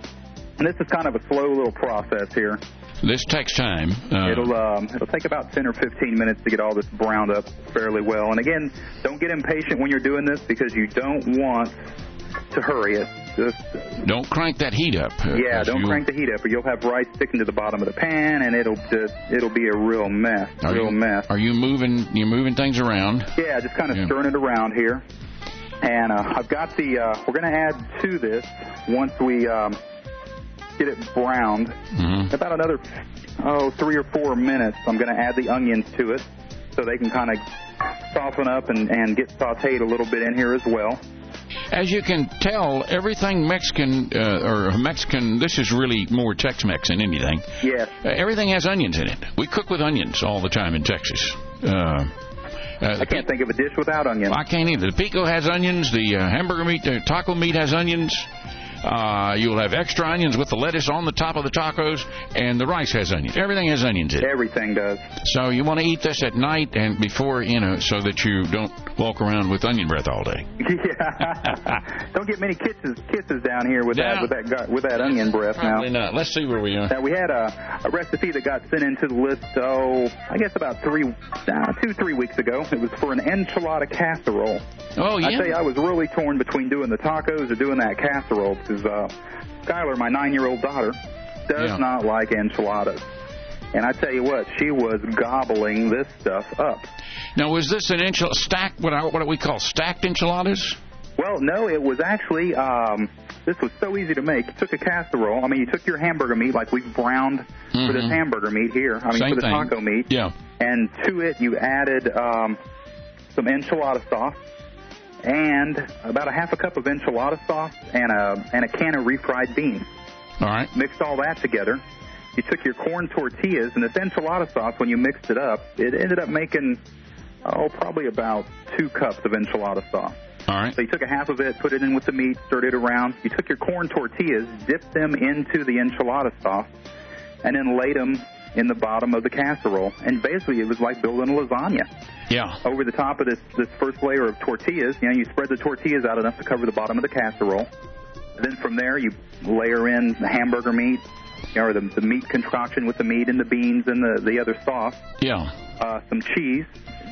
And this is kind of a slow little process here. This takes time. Uh, It'll um, it'll take about ten or fifteen minutes to get all this browned up fairly well. And again, don't get impatient when you're doing this because you don't want to hurry it. Just don't crank that heat up. Uh, yeah, don't crank the heat up, or you'll have rice sticking to the bottom of the pan, and it'll just it'll be a real mess. Are real you, mess. Are you moving? You're moving things around? Yeah, just kind of yeah. stirring it around here. And uh, I've got the. Uh, we're going to add to this once we um, get it browned. Mm-hmm. About another oh three or four minutes. I'm going to add the onions to it, so they can kind of soften up and, and get sautéed a little bit in here as well. As you can tell, everything Mexican, uh, or Mexican, this is really more Tex-Mex than anything. Yes. Uh, everything has onions in it. We cook with onions all the time in Texas. Uh, uh, I can't think of a dish without onions. I can't either. The pico has onions. The uh, hamburger meat, the taco meat has onions. Uh, you'll have extra onions with the lettuce on the top of the tacos, and the rice has onions. Everything has onions in it. Everything does. So you want to eat this at night and before, you know, so that you don't walk around with onion breath all day. Yeah. Don't get many kisses kisses down here with Yeah. that with that with that onion breath now. Probably not. Let's see where we are. Now, we had a, a recipe that got sent into the list, oh, I guess about three, uh, two, three weeks ago. It was for an enchilada casserole. Oh, yeah? I tell you, I was really torn between doing the tacos or doing that casserole because uh, Skylar, my nine-year-old daughter, does Yeah. not like enchiladas. And I tell you what, she was gobbling this stuff up. Now, was this an enchilada, stacked, what, I, what we call stacked enchiladas? Well, no, it was actually, um, this was so easy to make. You took a casserole. I mean, you took your hamburger meat like we've browned Mm-hmm. for this hamburger meat here. I mean, Same for the thing. taco meat. Yeah. And to it, you added um, some enchilada sauce and about a half a cup of enchilada sauce and a, and a can of refried beans. All right. Mixed all that together. You took your corn tortillas, and this enchilada sauce, when you mixed it up, it ended up making, oh, probably about two cups of enchilada sauce. All right. So you took a half of it, put it in with the meat, stirred it around. You took your corn tortillas, dipped them into the enchilada sauce, and then laid them in the bottom of the casserole. And basically, it was like building a lasagna. Yeah. Over the top of this, this first layer of tortillas, you know, you spread the tortillas out enough to cover the bottom of the casserole. Then from there, you layer in the hamburger meat, you know, or the, the meat concoction with the meat and the beans and the, the other sauce. Yeah. Uh, some cheese,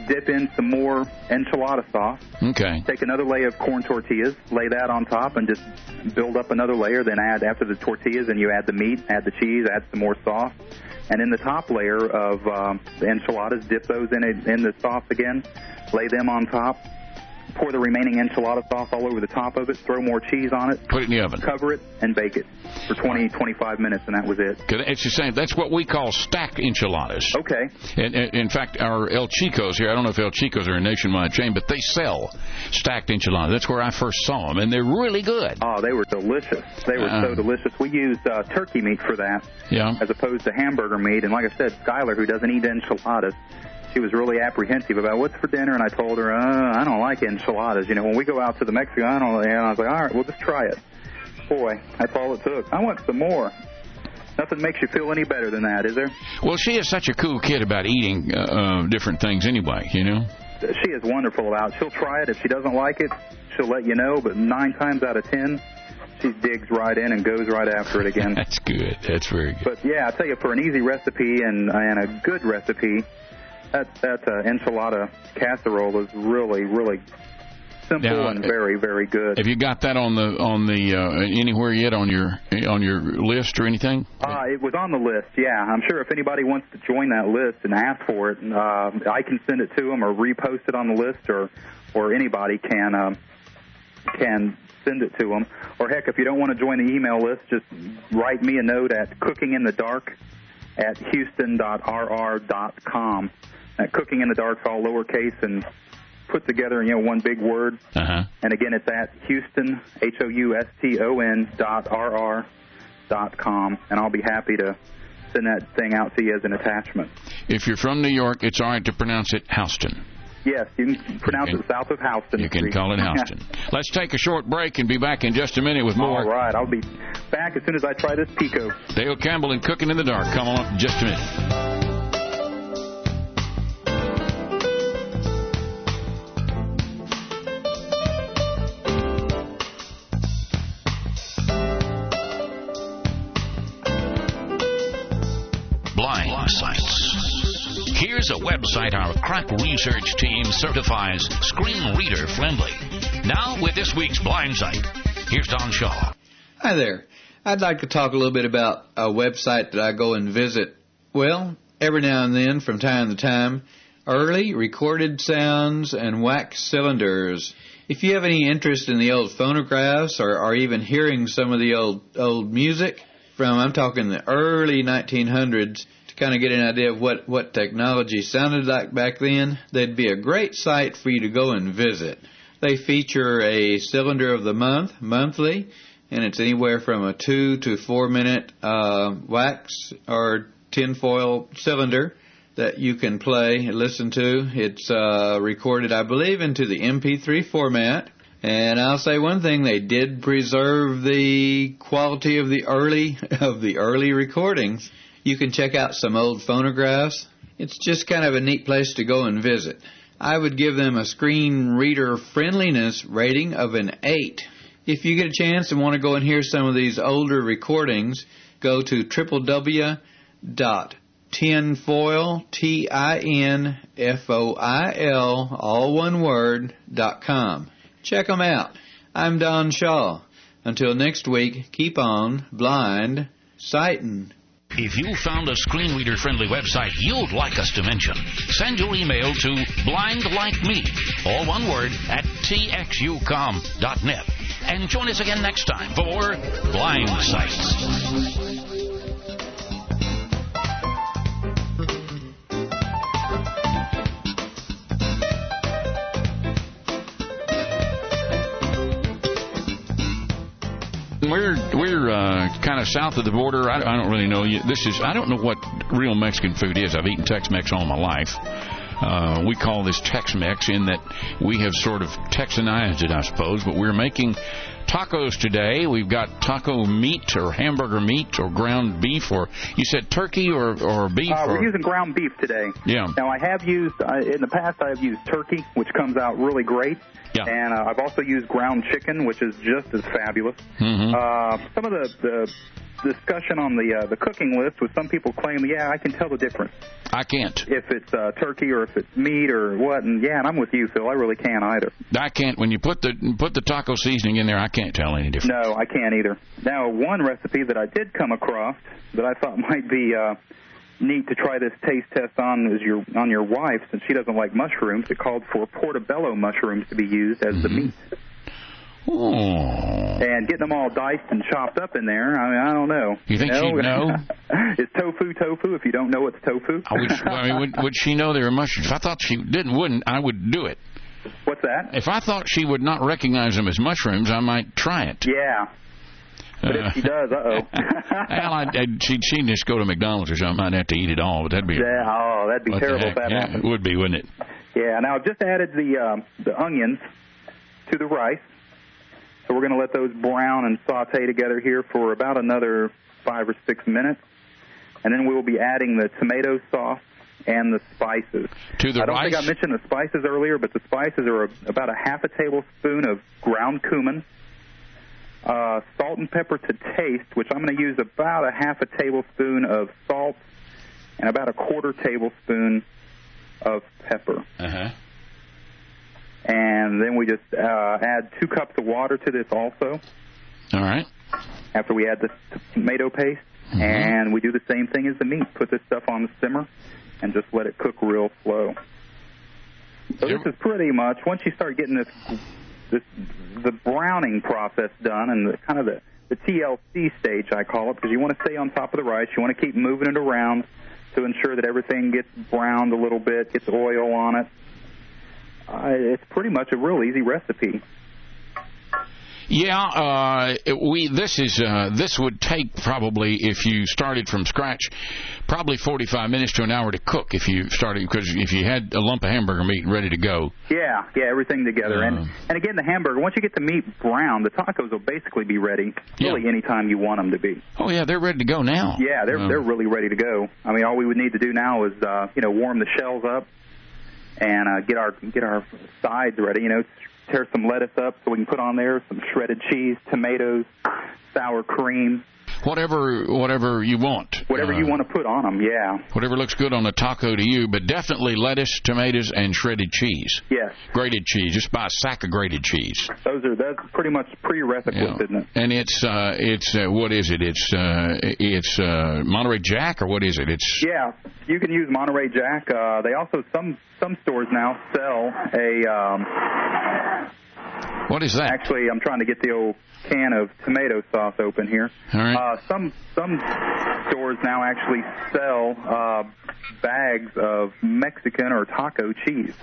dip in some more enchilada sauce. Okay. Take another layer of corn tortillas, lay that on top, and just build up another layer. Then add, after the tortillas, and you add the meat, add the cheese, add some more sauce. And in the top layer of um, the enchiladas, dip those in, it, in the sauce again, lay them on top. Pour the remaining enchilada sauce all over the top of it. Throw more cheese on it. Put it in the oven. Cover it and bake it for twenty, twenty-five minutes, and that was it. It's the same. That's what we call stacked enchiladas. Okay. And, and in fact, our El Chicos here, I don't know if El Chicos are a nationwide chain, but they sell stacked enchiladas. That's where I first saw them, and they're really good. Oh, they were delicious. They were uh, so delicious. We used uh, turkey meat for that, yeah, as opposed to hamburger meat. And like I said, Skylar, who doesn't eat enchiladas, she was really apprehensive about what's for dinner, and I told her, uh, I don't like enchiladas. You know, when we go out to the Mexican, I don't, and I was like, all right, we'll just try it. Boy, that's all it took. I want some more. Nothing makes you feel any better than that, is there? Well, she is such a cool kid about eating uh, uh, different things anyway, you know? She is wonderful about it. She'll try it. If she doesn't like it, she'll let you know, but nine times out of ten, she digs right in and goes right after it again. That's good. That's very good. But, yeah, I tell you, for an easy recipe and, and a good recipe, That that uh, enchilada casserole is really, really simple now, and very, very good. Have you got that on the on the uh, anywhere yet on your on your list or anything? Uh, it was on the list. Yeah, I'm sure if anybody wants to join that list and ask for it, uh, I can send it to them or repost it on the list, or or anybody can um, can send it to them. Or heck, if you don't want to join the email list, just write me a note at cookinginthedark at houston dot r r dot com. Uh, cooking in the Dark, all lowercase and put together, you know, one big word. Uh-huh. And again, it's at Houston, H O U S T O N dot R R dot com, and I'll be happy to send that thing out to you as an attachment. If you're from New York, it's all right to pronounce it Houston. Yes, you can pronounce you can, it south of Houston. You can call it Houston. Let's take a short break and be back in just a minute with more. All right, I'll be back as soon as I try this pico. Dale Campbell and Cooking in the Dark. Come on up in just a minute. Blind sites. Here's a website our crack research team certifies screen reader friendly. Now with this week's blind site, here's Don Shaw. Hi there. I'd like to talk a little bit about a website that I go and visit, well, every now and then from time to time, Early Recorded Sounds and Wax Cylinders. If you have any interest in the old phonographs or, or even hearing some of the old old music from, I'm talking the early nineteen hundreds, to kind of get an idea of what, what technology sounded like back then, they'd be a great site for you to go and visit. They feature a cylinder of the month, monthly, and it's anywhere from a two to four minute uh, wax or tinfoil cylinder that you can play and listen to. It's uh, recorded, I believe, into the M P three format. And I'll say one thing, they did preserve the quality of the early of the early recordings. You can check out some old phonographs. It's just kind of a neat place to go and visit. I would give them a screen reader friendliness rating of an eight. If you get a chance and want to go and hear some of these older recordings, go to w w w dot tinfoil, T I N F O I L, all one word, dot com. Check them out. I'm Don Shaw. Until next week, keep on blind sighting. If you found a screen reader friendly website you'd like us to mention, send your email to blindlikeme, all one word, at t x u com dot net. And join us again next time for more Blind Sights. We're we're uh, kind of south of the border. I, I don't really know. This is I don't know what real Mexican food is. I've eaten Tex-Mex all my life. Uh, we call this Tex-Mex in that we have sort of Texanized it, I suppose. But we're making tacos today. We've got taco meat or hamburger meat or ground beef, or you said turkey or, or beef? Uh, or... We're using ground beef today. Yeah. Now, I have used, uh, in the past, I have used turkey, which comes out really great. Yeah. And uh, I've also used ground chicken, which is just as fabulous. Mm-hmm. Uh, some of the, the discussion on the uh, the cooking list with some people claim, yeah, I can tell the difference. I can't. If it's uh, turkey or if it's meat or what, and yeah, and I'm with you, Phil. I really can't either. I can't. When you put the put the taco seasoning in there, I can't tell any difference. No, I can't either. Now, one recipe that I did come across that I thought might be uh, neat to try this taste test on is your on your wife, since she doesn't like mushrooms. It called for portobello mushrooms to be used as mm-hmm. the meat. Oh. And getting them all diced and chopped up in there, I mean, I don't know. You think you know? she'd know? Is tofu tofu if you don't know it's tofu? I, would, I mean, would, would she know they were mushrooms? If I thought she didn't, wouldn't, I would do it. What's that? If I thought she would not recognize them as mushrooms, I might try it. Yeah. But uh, if she does, uh-oh. well, I'd, I'd, she'd, she'd just go to McDonald's or something. I'd have to eat it all, but that'd be... Yeah, oh, that'd be terrible if that yeah, happened. It would be, wouldn't it? Yeah, now I've just added the, um, the onions to the rice. So we're going to let those brown and saute together here for about another five or six minutes. And then we'll be adding the tomato sauce and the spices. To the I don't rice? think I mentioned the spices earlier, but the spices are a, about a half a tablespoon of ground cumin, uh, salt and pepper to taste, which I'm going to use about a half a tablespoon of salt and about a quarter tablespoon of pepper. Uh-huh. And then we just uh, add two cups of water to this also. All right. After we add the tomato paste. Mm-hmm. And we do the same thing as the meat. Put this stuff on the simmer and just let it cook real slow. So this is pretty much, once you start getting this, this the browning process done and the kind of the, the T L C stage, I call it, because you want to stay on top of the rice. You want to keep moving it around to ensure that everything gets browned a little bit, gets oil on it. Uh, it's pretty much a real easy recipe. Yeah, uh, we this is uh, this would take probably, if you started from scratch, probably forty-five minutes to an hour to cook if you started, because if you had a lump of hamburger meat ready to go. Yeah, yeah, everything together. Uh, and and again, the hamburger, once you get the meat brown, the tacos will basically be ready really yeah. any time you want them to be. Oh, yeah, they're ready to go now. Yeah, they're, um, they're really ready to go. I mean, all we would need to do now is, uh, you know, warm the shells up and uh, get our get our sides ready, you know, tear some lettuce up so we can put on there some shredded cheese, tomatoes, sour cream. Whatever whatever you want. Whatever uh, you want to put on them, yeah. Whatever looks good on a taco to you, but definitely lettuce, tomatoes, and shredded cheese. Yes. Grated cheese. Just buy a sack of grated cheese. Those are that's pretty much prerequisites, yeah. isn't it? And it's uh, it's uh, what is it? It's uh, it's uh, Monterey Jack, or what is it? It's yeah. You can use Monterey Jack. Uh, they also some some stores now sell a. Um, what is that? Actually, I'm trying to get the old can of tomato sauce open here. All right. Uh, some some stores now actually sell uh, bags of Mexican or taco cheese.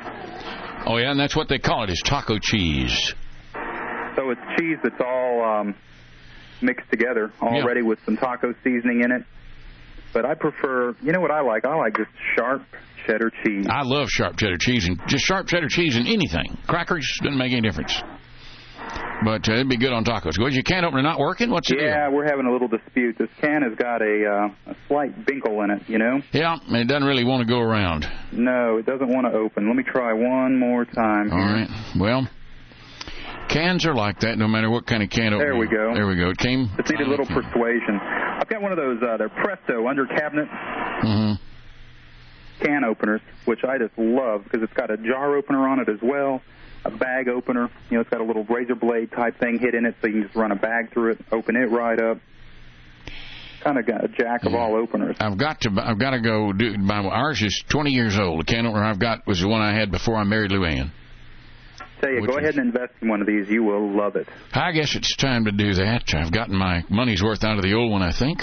Oh yeah, and that's what they call it, is taco cheese. So it's cheese that's all um, mixed together already yeah. with some taco seasoning in it. But I prefer, you know what I like? I like just sharp cheddar cheese. I love sharp cheddar cheese, and just sharp cheddar cheese in anything. Crackers doesn't make any difference. But uh, it'd be good on tacos. Well, is your can opener not working? What's the deal? Yeah, we're having a little dispute. This can has got a, uh, a slight winkle in it, you know? Yeah, and it doesn't really want to go around. No, it doesn't want to open. Let me try one more time. All here. right. Well, cans are like that no matter what kind of can opener. There we go. There we go. It came. Just need a little persuasion. I've got one of those, uh, they're Presto under cabinet mm-hmm. can openers, which I just love because it's got a jar opener on it as well. A bag opener, you know, it's got a little razor blade type thing hit in it, so you can just run a bag through it, open it right up. Kind of got a jack of yeah. all openers. I've got to, I've got to go do. My, ours is twenty years old. The can opener I've got was the one I had before I married Luann. Tell you, go ahead and invest in one of these. You will love it. I guess it's time to do that. I've gotten my money's worth out of the old one, I think.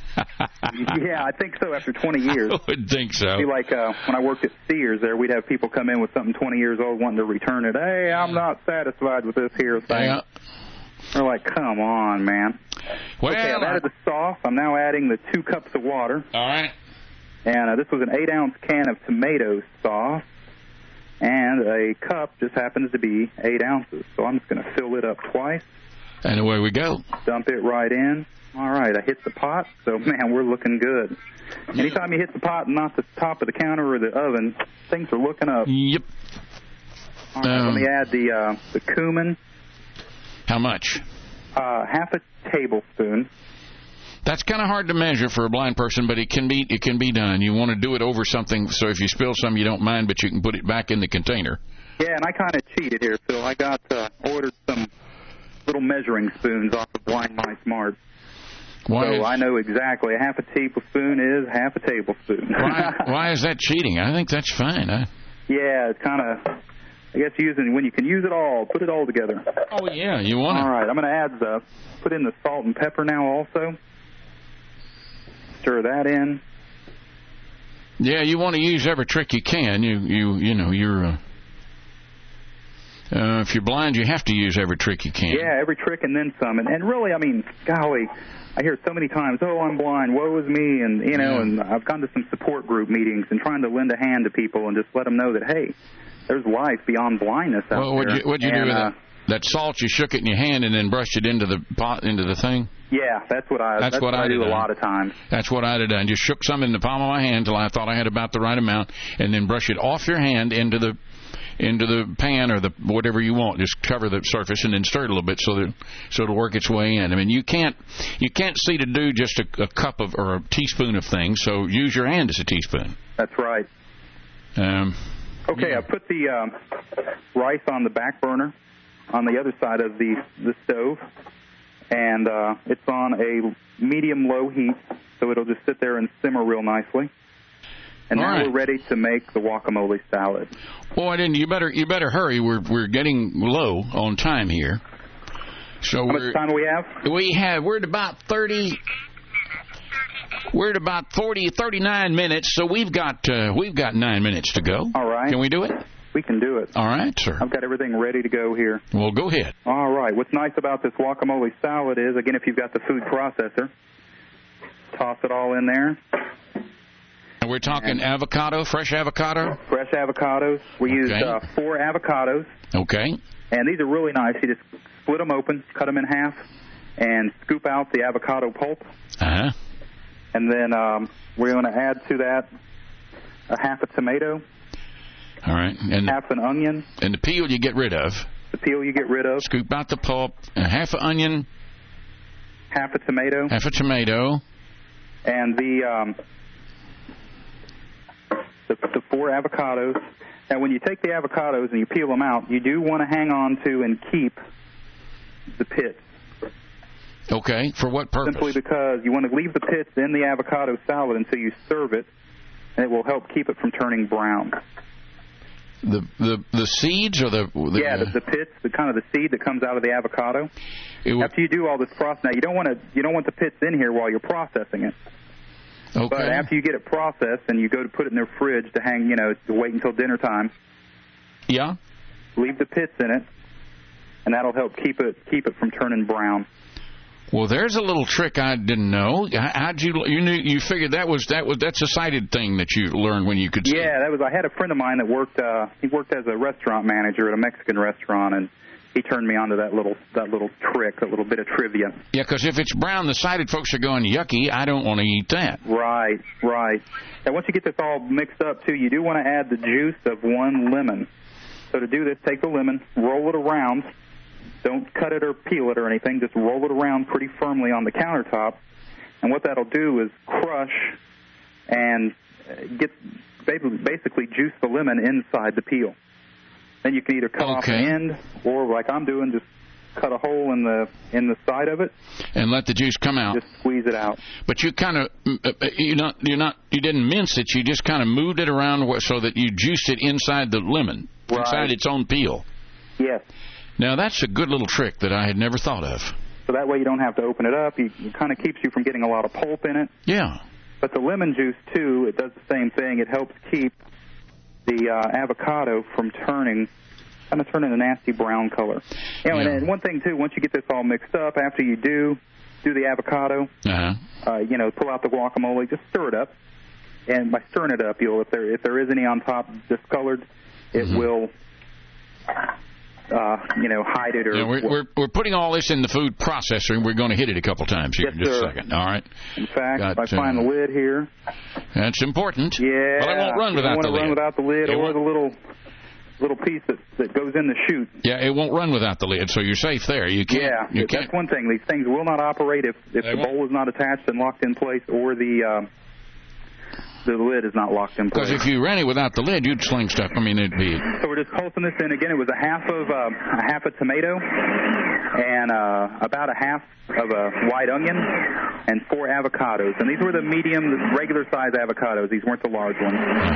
Yeah, I think so. After twenty years, I would think so. It'd be like uh, when I worked at Sears. There, we'd have people come in with something twenty years old wanting to return it. Hey, I'm not satisfied with this here thing. Yeah. They're like, come on, man. Well, okay, I've added the sauce. I'm now adding the two cups of water. All right. And uh, this was an eight ounce can of tomato sauce, and a cup just happens to be eight ounces. So I'm just going to fill it up twice. And away we go. Dump it right in. All right, I hit the pot, so, man, we're looking good. Anytime you hit the pot and not the top of the counter or the oven, things are looking up. Yep. All right, um, let me add the uh, the cumin. How much? Uh, half a tablespoon. That's kind of hard to measure for a blind person, but it can be it can be done. You want to do it over something, so if you spill some, you don't mind, but you can put it back in the container. Yeah, and I kind of cheated here, Phil. I got uh, ordered some little measuring spoons off of Blind Mice Mart. Why so is, I know exactly half a tablespoon is half a tablespoon. why, why is that cheating? I think that's fine. Huh? Yeah, it's kind of, I guess, using when you can use it all, put it all together. Oh, yeah, you want to. All right, I'm going to add the, put in the salt and pepper now also. Stir that in. Yeah, you want to use every trick you can. You, you, you know, you're... Uh, Uh, if you're blind, you have to use every trick you can. Yeah, every trick and then some. And, and really, I mean, golly, I hear so many times, oh, I'm blind, woe is me, and, you know, yeah. and I've gone to some support group meetings and trying to lend a hand to people and just let them know that, hey, there's life beyond blindness out well, what'd there. You, what'd you and, do with uh, that? That salt, you shook it in your hand and then brushed it into the pot, into the thing? Yeah, that's what I, that's that's what, what I, I do done. a lot of times. That's what I'd have done. Just shook some in the palm of my hand until I thought I had about the right amount, and then brush it off your hand into the into the pan or the whatever you want. Just cover the surface and then stir it a little bit so that so it'll work its way in. I mean, you can't you can't see to do just a, a cup of or a teaspoon of things. So use your hand as a teaspoon. That's right. Um, okay, yeah. I put the um, rice on the back burner on the other side of the the stove, and uh, it's on a medium low heat, so it'll just sit there and simmer real nicely. And All now right. we're ready to make the guacamole salad. Boy, then you better you better hurry. We're we're getting low on time here. So How we're, much time do we have? We have we're at about thirty. We're at about forty, thirty-nine minutes. So we've got uh, we've got nine minutes to go. All right. Can we do it? We can do it. All right, sir. I've got everything ready to go here. Well, go ahead. All right. What's nice about this guacamole salad is, again, if you've got the food processor, toss it all in there. And we're talking and avocado, fresh avocado? Fresh avocados. We okay. used uh, four avocados. Okay. And these are really nice. You just split them open, cut them in half, and scoop out the avocado pulp. Uh-huh. And then um, we're going to add to that a half a tomato. All right. And half an onion. And the peel you get rid of. The peel you get rid of. Scoop out the pulp. And half an onion. Half a tomato. Half a tomato. And the... Um, The, the four avocados. Now, when you take the avocados and you peel them out, you do want to hang on to and keep the pits. Okay. For what purpose? Simply because you want to leave the pits in the avocado salad until you serve it, and it will help keep it from turning brown. The the the seeds or the, the yeah the, the pits, the kind of the seed that comes out of the avocado. It After you do all this process, now you don't want to you don't want the pits in here while you're processing it. Okay. But after you get it processed and you go to put it in the fridge to hang, you know, to wait until dinner time. Yeah. Leave the pits in it, and that'll help keep it keep it from turning brown. Well, there's a little trick I didn't know. How'd you you knew you figured that was that was that's a sighted thing that you learned when you could see? Yeah, that was. I had a friend of mine that worked. Uh, he worked as a restaurant manager at a Mexican restaurant, and he turned me on to that little that little trick, that little bit of trivia. Yeah, because if it's brown, the sighted folks are going, yucky, I don't want to eat that. Right, right. And once you get this all mixed up, too, you do want to add the juice of one lemon. So to do this, take the lemon, roll it around. Don't cut it or peel it or anything. Just roll it around pretty firmly on the countertop. And what that'll do is crush and get basically juice the lemon inside the peel. Then you can either cut okay. off the end, or like I'm doing, just cut a hole in the in the side of it, and let the juice come out. Just squeeze it out. But you kind of you not you're not you didn't mince it. You just kind of moved it around so that you juiced it inside the lemon, right. inside its own peel. Yes. Now that's a good little trick that I had never thought of. So that way you don't have to open it up. You, it kind of keeps you from getting a lot of pulp in it. Yeah. But the lemon juice too, it does the same thing. It helps keep the uh, avocado from turning, kind of turning a nasty brown color. You know, yeah. and, and one thing too, once you get this all mixed up, after you do do the avocado, uh-huh. uh, you know, pull out the guacamole, just stir it up, and by stirring it up, you'll if there if there is any on top discolored, it mm-hmm. will. Uh, you know, hide it or... Yeah, we're, we're we're putting all this in the food processor, and we're going to hit it a couple times here yes, in just sir. a second. All right. In fact, Got, if I find uh, the lid here... That's important. Yeah. But I won't run without the lid. the lid. You don't want to run without the lid it or won't. the little little piece that, that goes in the chute. Yeah, it won't run without the lid, so you're safe there. You can't. Yeah, you that's can't. one thing. These things will not operate if, if the won't. bowl is not attached and locked in place, or the um, the lid is not locked in place. Because if you ran it without the lid, you'd sling stuff. I mean, it'd be... So we're just pulsing this in. Again, it was a half of uh, a half a tomato and uh, about a half of a white onion and four avocados. And these were the medium, regular-sized avocados. These weren't the large ones.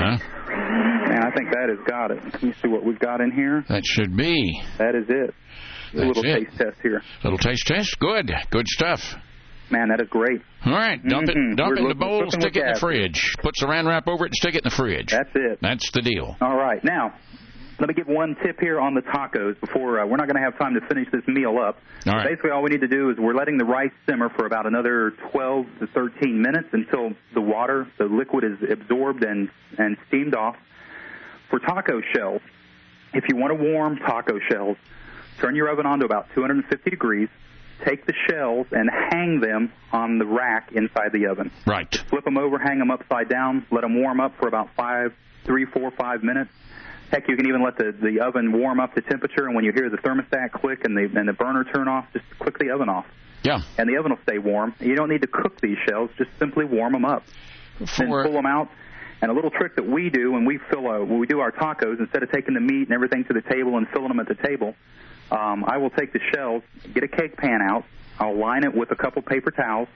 Uh-huh. And I think that has got it. Let me see what we've got in here. That should be. That is it. That's a little it. taste test here. Little taste test? Good. Good stuff. Man, that is great. All right, dump Mm-hmm. it, dump We're it in the looking- bowl, looking stick with it in the gas. fridge. Put saran wrap over it and stick it in the fridge. That's it. That's the deal. All right. Now, let me give one tip here on the tacos before uh, we're not going to have time to finish this meal up. All right. Basically, all we need to do is we're letting the rice simmer for about another twelve to thirteen minutes until the water, the liquid, is absorbed and, and steamed off. For taco shells, if you want to warm taco shells, turn your oven on to about two hundred fifty degrees. Take the shells and hang them on the rack inside the oven. Right. Flip them over, hang them upside down, let them warm up for about five, three, four, five minutes. Heck, you can even let the, the oven warm up to temperature, and when you hear the thermostat click and the, and the burner turn off, just click the oven off. Yeah. And the oven will stay warm. You don't need to cook these shells, just simply warm them up. Then For, pull them out. And a little trick that we do when we fill a, when we do our tacos, instead of taking the meat and everything to the table and filling them at the table, um, I will take the shells, get a cake pan out, I'll line it with a couple paper towels,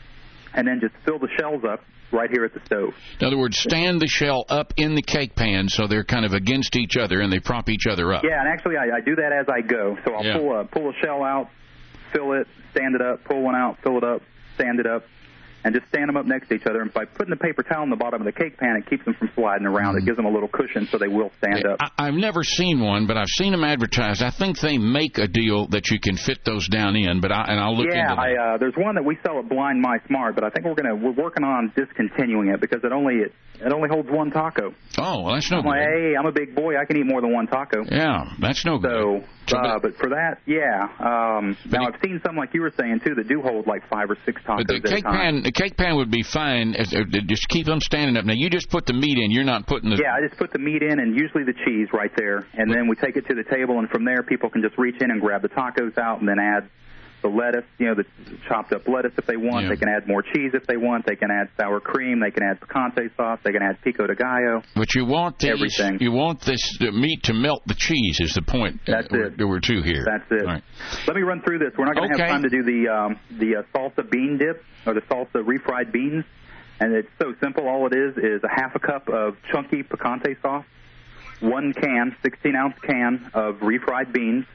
and then just fill the shells up right here at the stove. in other words, stand the shell up in the cake pan so they're kind of against each other and they prop each other up. Yeah, and actually I, I do that as I go. So I'll Yeah. pull a pull a shell out, fill it, stand it up, pull one out, fill it up, stand it up, and just stand them up next to each other. And by putting the paper towel in the bottom of the cake pan, it keeps them from sliding around. Mm-hmm. It gives them a little cushion so they will stand up. I, I've never seen one, but I've seen them advertised. I think they make a deal that you can fit those down in, but I, and I'll look yeah, into that. I, uh, there's one that we sell at Blind My Smart, but I think we're gonna we're working on discontinuing it because it only it, it only holds one taco. Oh, well, that's no I'm good. like, hey, I'm a big boy. I can eat more than one taco. Yeah, that's no So, good. uh, but for that, yeah. Um, now, it- I've seen some, like you were saying, too, that do hold like five or six tacos But the at a cake time. pan, the cake pan would be fine. If, if, just keep them standing up. Now you just put the meat in. You're not putting the. Yeah, I just put the meat in and usually the cheese right there, and then we take it to the table, and from there people can just reach in and grab the tacos out and then add the lettuce, you know, the chopped up lettuce if they want. Yeah. They can add more cheese if they want. They can add sour cream. They can add picante sauce. They can add pico de gallo. But you want these, Everything. You want this the meat to melt the cheese. Is the point? That's uh, it. There were two here. That's it. All right. Let me run through this. We're not going to Okay. have time to do the um, the uh, salsa bean dip or the salsa refried beans, and it's so simple. All it is is a half a cup of chunky picante sauce, one can, sixteen ounce can of refried beans,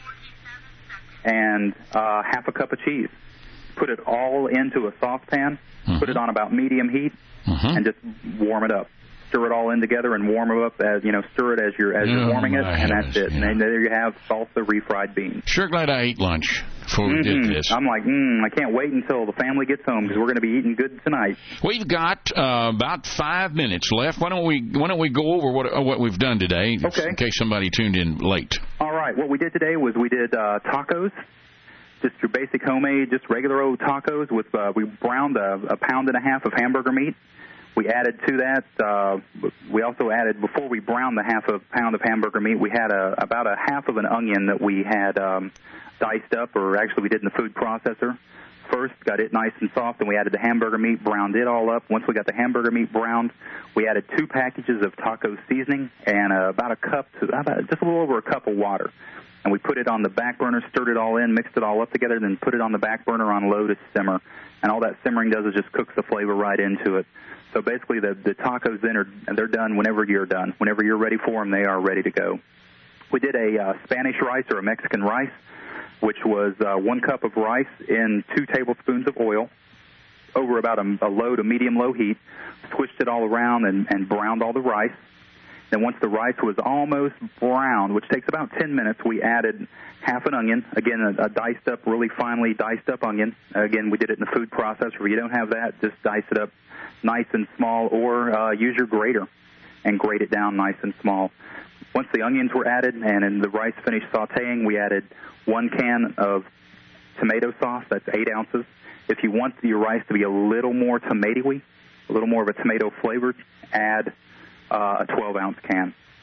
and uh, half a cup of cheese. Put it all into a saucepan, Mhm. put it on about medium heat, Mhm. and just warm it up. Stir it all in together and warm it up as you know. Stir it as you're as Oh, you're warming it, my and that's heavens, it. yeah. And then there you have salsa refried beans. Sure glad I ate lunch before we Mhm. did this. I'm like, mm, I can't wait until the family gets home because we're going to be eating good tonight. We've got uh, about five minutes left. Why don't we Why don't we go over what uh, what we've done today, Okay. in case somebody tuned in late? All right, what we did today was we did uh, tacos, just your basic homemade, just regular old tacos. With uh, we browned a, a pound and a half of hamburger meat. We added to that. Uh, we also added before we browned the half a pound of hamburger meat. We had a, about a half of an onion that we had um, diced up, or actually we did in the food processor. First, got it nice and soft, and we added the hamburger meat, browned it all up. Once we got the hamburger meat browned, we added two packages of taco seasoning and uh, about a cup, to, about, just a little over a cup of water. And we put it on the back burner, stirred it all in, mixed it all up together, then put it on the back burner on low to simmer. And all that simmering does is just cooks the flavor right into it. So basically, the, the tacos then are they're done whenever you're done. Whenever you're ready for them, they are ready to go. We did a uh, Spanish rice or a Mexican rice, which was uh, one cup of rice in two tablespoons of oil over about a, a low to medium-low heat, swished it all around and, and browned all the rice. Then once the rice was almost brown, which takes about ten minutes, we added half an onion, again, a, a diced up, really finely diced up onion. Again, we did it in the food processor. If you don't have that, just dice it up nice and small, or uh, use your grater and grate it down nice and small. Once the onions were added and in the rice finished sauteing, we added one can of tomato sauce. That's eight ounces. If you want your rice to be a little more tomatoey, a little more of a tomato flavor, add uh, a twelve ounce can.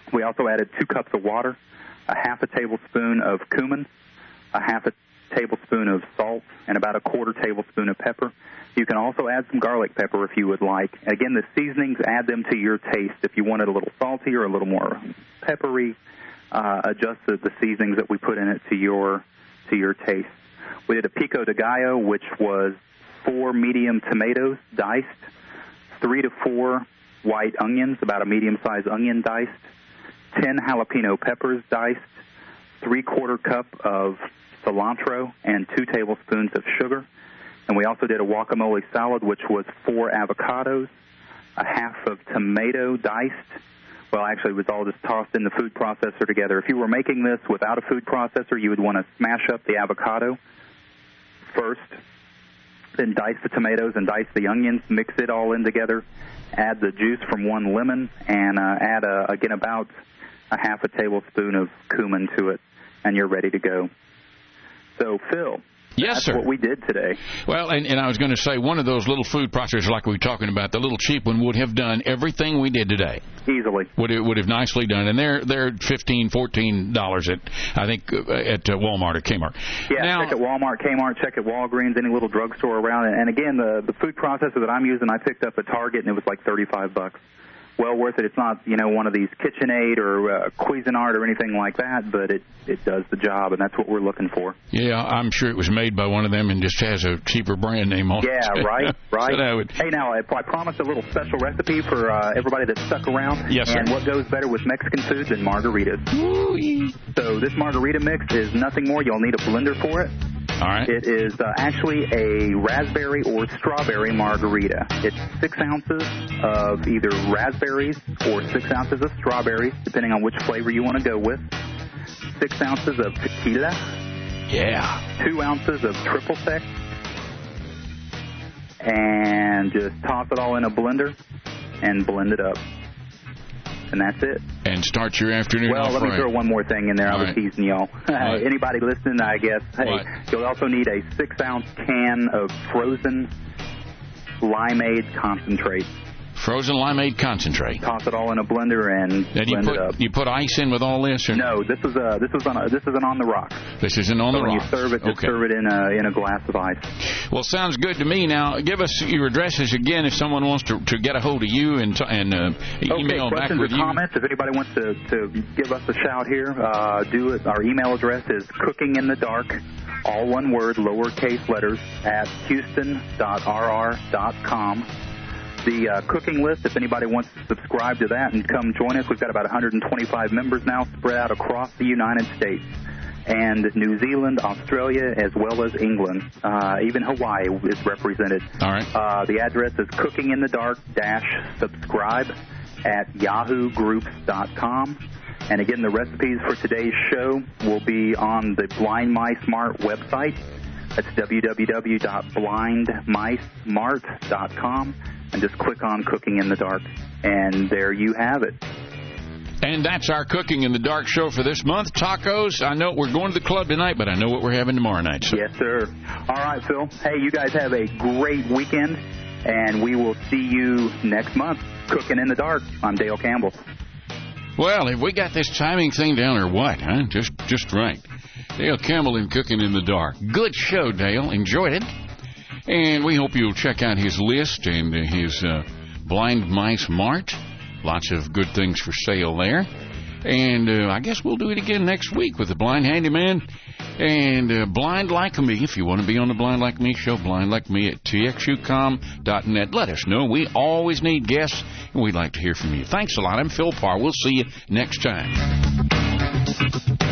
We also added two cups of water, a half a tablespoon of cumin, a half a tablespoon of salt, and about a quarter tablespoon of pepper. You can also add some garlic pepper if you would like. Again, the seasonings, add them to your taste. If you want it a little salty or a little more peppery, uh, adjust the, the seasonings that we put in it to your to your taste. We did a pico de gallo, which was four medium tomatoes diced, three to four white onions, about a medium-sized onion diced, ten jalapeno peppers diced, three-quarter cup of cilantro, and two tablespoons of sugar. And we also did a guacamole salad, which was four avocados, a half of tomato diced. Well, actually, it was all just tossed in the food processor together. If you were making this without a food processor, you would want to smash up the avocado first, then dice the tomatoes and dice the onions, mix it all in together, add the juice from one lemon, and uh, add, a, again, about a half a tablespoon of cumin to it, and you're ready to go. So, Phil, yes, that's sir. what we did today. Well, and, and I was going to say, one of those little food processors like we were talking about, the little cheap one, would have done everything we did today. Easily. Would it would have nicely done, and they're they're fifteen, fourteen dollars at I think uh, at uh, Walmart or Kmart. Yeah, now, check at Walmart, Kmart, check at Walgreens, any little drugstore around. And again, the the food processor that I'm using, I picked up at Target, and it was like thirty-five bucks. Well worth it. It's not, you know, one of these KitchenAid or uh, Cuisinart or anything like that, but it, it does the job, and that's what we're looking for. Yeah, I'm sure it was made by one of them and just has a cheaper brand name on yeah, it. Yeah, right, right. So would... Hey, now, I promised a little special recipe for uh, everybody that stuck around. Yes, sir. And what goes better with Mexican food than margaritas? Ooh-y. So this margarita mix is nothing more. You'll need a blender for it. All right. It is uh, actually a raspberry or strawberry margarita. It's six ounces of either raspberries or six ounces of strawberries, depending on which flavor you want to go with. Six ounces of tequila. Yeah. Two ounces of triple sec. And just toss it all in a blender and blend it up. And that's it. And start your afternoon well, off let me right. throw one more thing in there. All I was right. teasing y'all. Right. Anybody listening, I guess, hey, what? You'll also need a six-ounce can of frozen limeade concentrate. Frozen limeade concentrate. Toss it all in a blender and Now, do you blend put, it up. You put ice in with all this? Or? No, this was a this was on a, this is an on the rocks. This isn't on so the when rocks. you serve it, just okay. serve it in a in a glass of ice. Well, sounds good to me. Now, give us your addresses again if someone wants to, to get a hold of you and t- and uh, email okay, back questions with or you. comments? If anybody wants to, to give us a shout here, uh, do it. Our email address is cookinginthedark, all one word, lowercase letters, at houston dot r r dot com. The uh, cooking list, if anybody wants to subscribe to that and come join us, we've got about one hundred twenty-five members now spread out across the United States and New Zealand, Australia, as well as England. Uh, even Hawaii is represented. All right. Uh, the address is cookinginthedark-subscribe at yahoo groups dot com. And again, the recipes for today's show will be on the Blind Mice Mart website. That's w w w dot blind mice mart dot com. And just click on Cooking in the Dark, and there you have it. And that's our Cooking in the Dark show for this month. Tacos. I know we're going to the club tonight, but I know what we're having tomorrow night. So. Yes, sir. All right, Phil. Hey, you guys have a great weekend, and we will see you next month. Cooking in the Dark. I'm Dale Campbell. Well, have we got this timing thing down or what, huh? Just, just right. Dale Campbell and Cooking in the Dark. Good show, Dale. Enjoyed it. And we hope you'll check out his list and uh, his uh, Blind Mice Mart. Lots of good things for sale there. And uh, I guess we'll do it again next week with the Blind Handyman and uh, Blind Like Me. If you want to be on the Blind Like Me show, Blind Like Me at t x u com dot net. Let us know. We always need guests, and we'd like to hear from you. Thanks a lot. I'm Phil Parr. We'll see you next time.